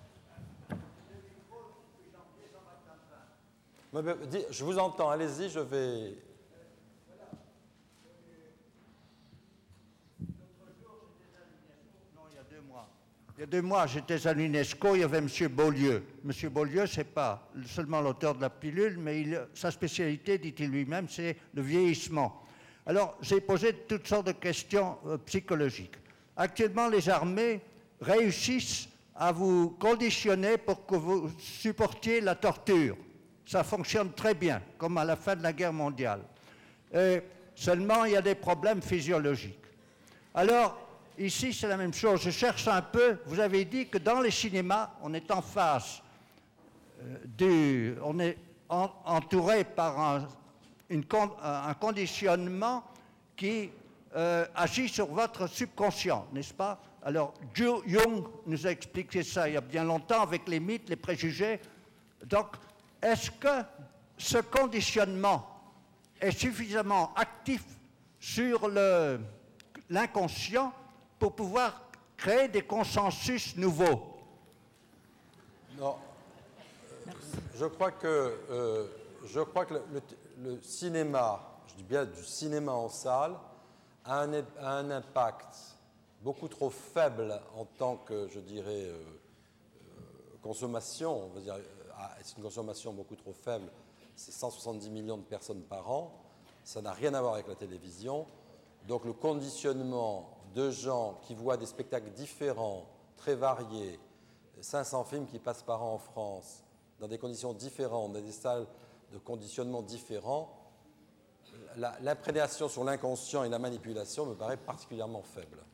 Je vous entends, allez-y, je vais... Il y a deux mois, j'étais à l'UNESCO, il y avait M. Beaulieu. M. Beaulieu, ce n'est pas seulement l'auteur de la pilule, mais il, sa spécialité, dit-il lui-même, c'est le vieillissement. Alors, j'ai posé toutes sortes de questions euh, psychologiques. Actuellement, les armées réussissent à vous conditionner pour que vous supportiez la torture. Ça fonctionne très bien, comme à la fin de la guerre mondiale. Et seulement, il y a des problèmes physiologiques. Alors, ici, c'est la même chose. Je cherche un peu. Vous avez dit que dans les cinémas, on est en face euh, du... On est en, entouré par un, une, un conditionnement qui euh, agit sur votre subconscient, n'est-ce pas? Alors, Jung nous a expliqué ça il y a bien longtemps avec les mythes, les préjugés. Donc, est-ce que ce conditionnement est suffisamment actif sur le, l'inconscient pour pouvoir créer des consensus nouveaux? Non. Je crois que, euh, je crois que le, le, le cinéma, je dis bien du cinéma en salle, a un, a un impact beaucoup trop faible en tant que, je dirais, euh, euh, consommation, on va dire, à, c'est une consommation beaucoup trop faible, c'est cent soixante-dix millions de personnes par an, ça n'a rien à voir avec la télévision. Donc le conditionnement de gens qui voient des spectacles différents, très variés, cinq cents films qui passent par an en France, dans des conditions différentes, dans des salles de conditionnement différents, la, l'imprégnation sur l'inconscient et la manipulation me paraît particulièrement faible.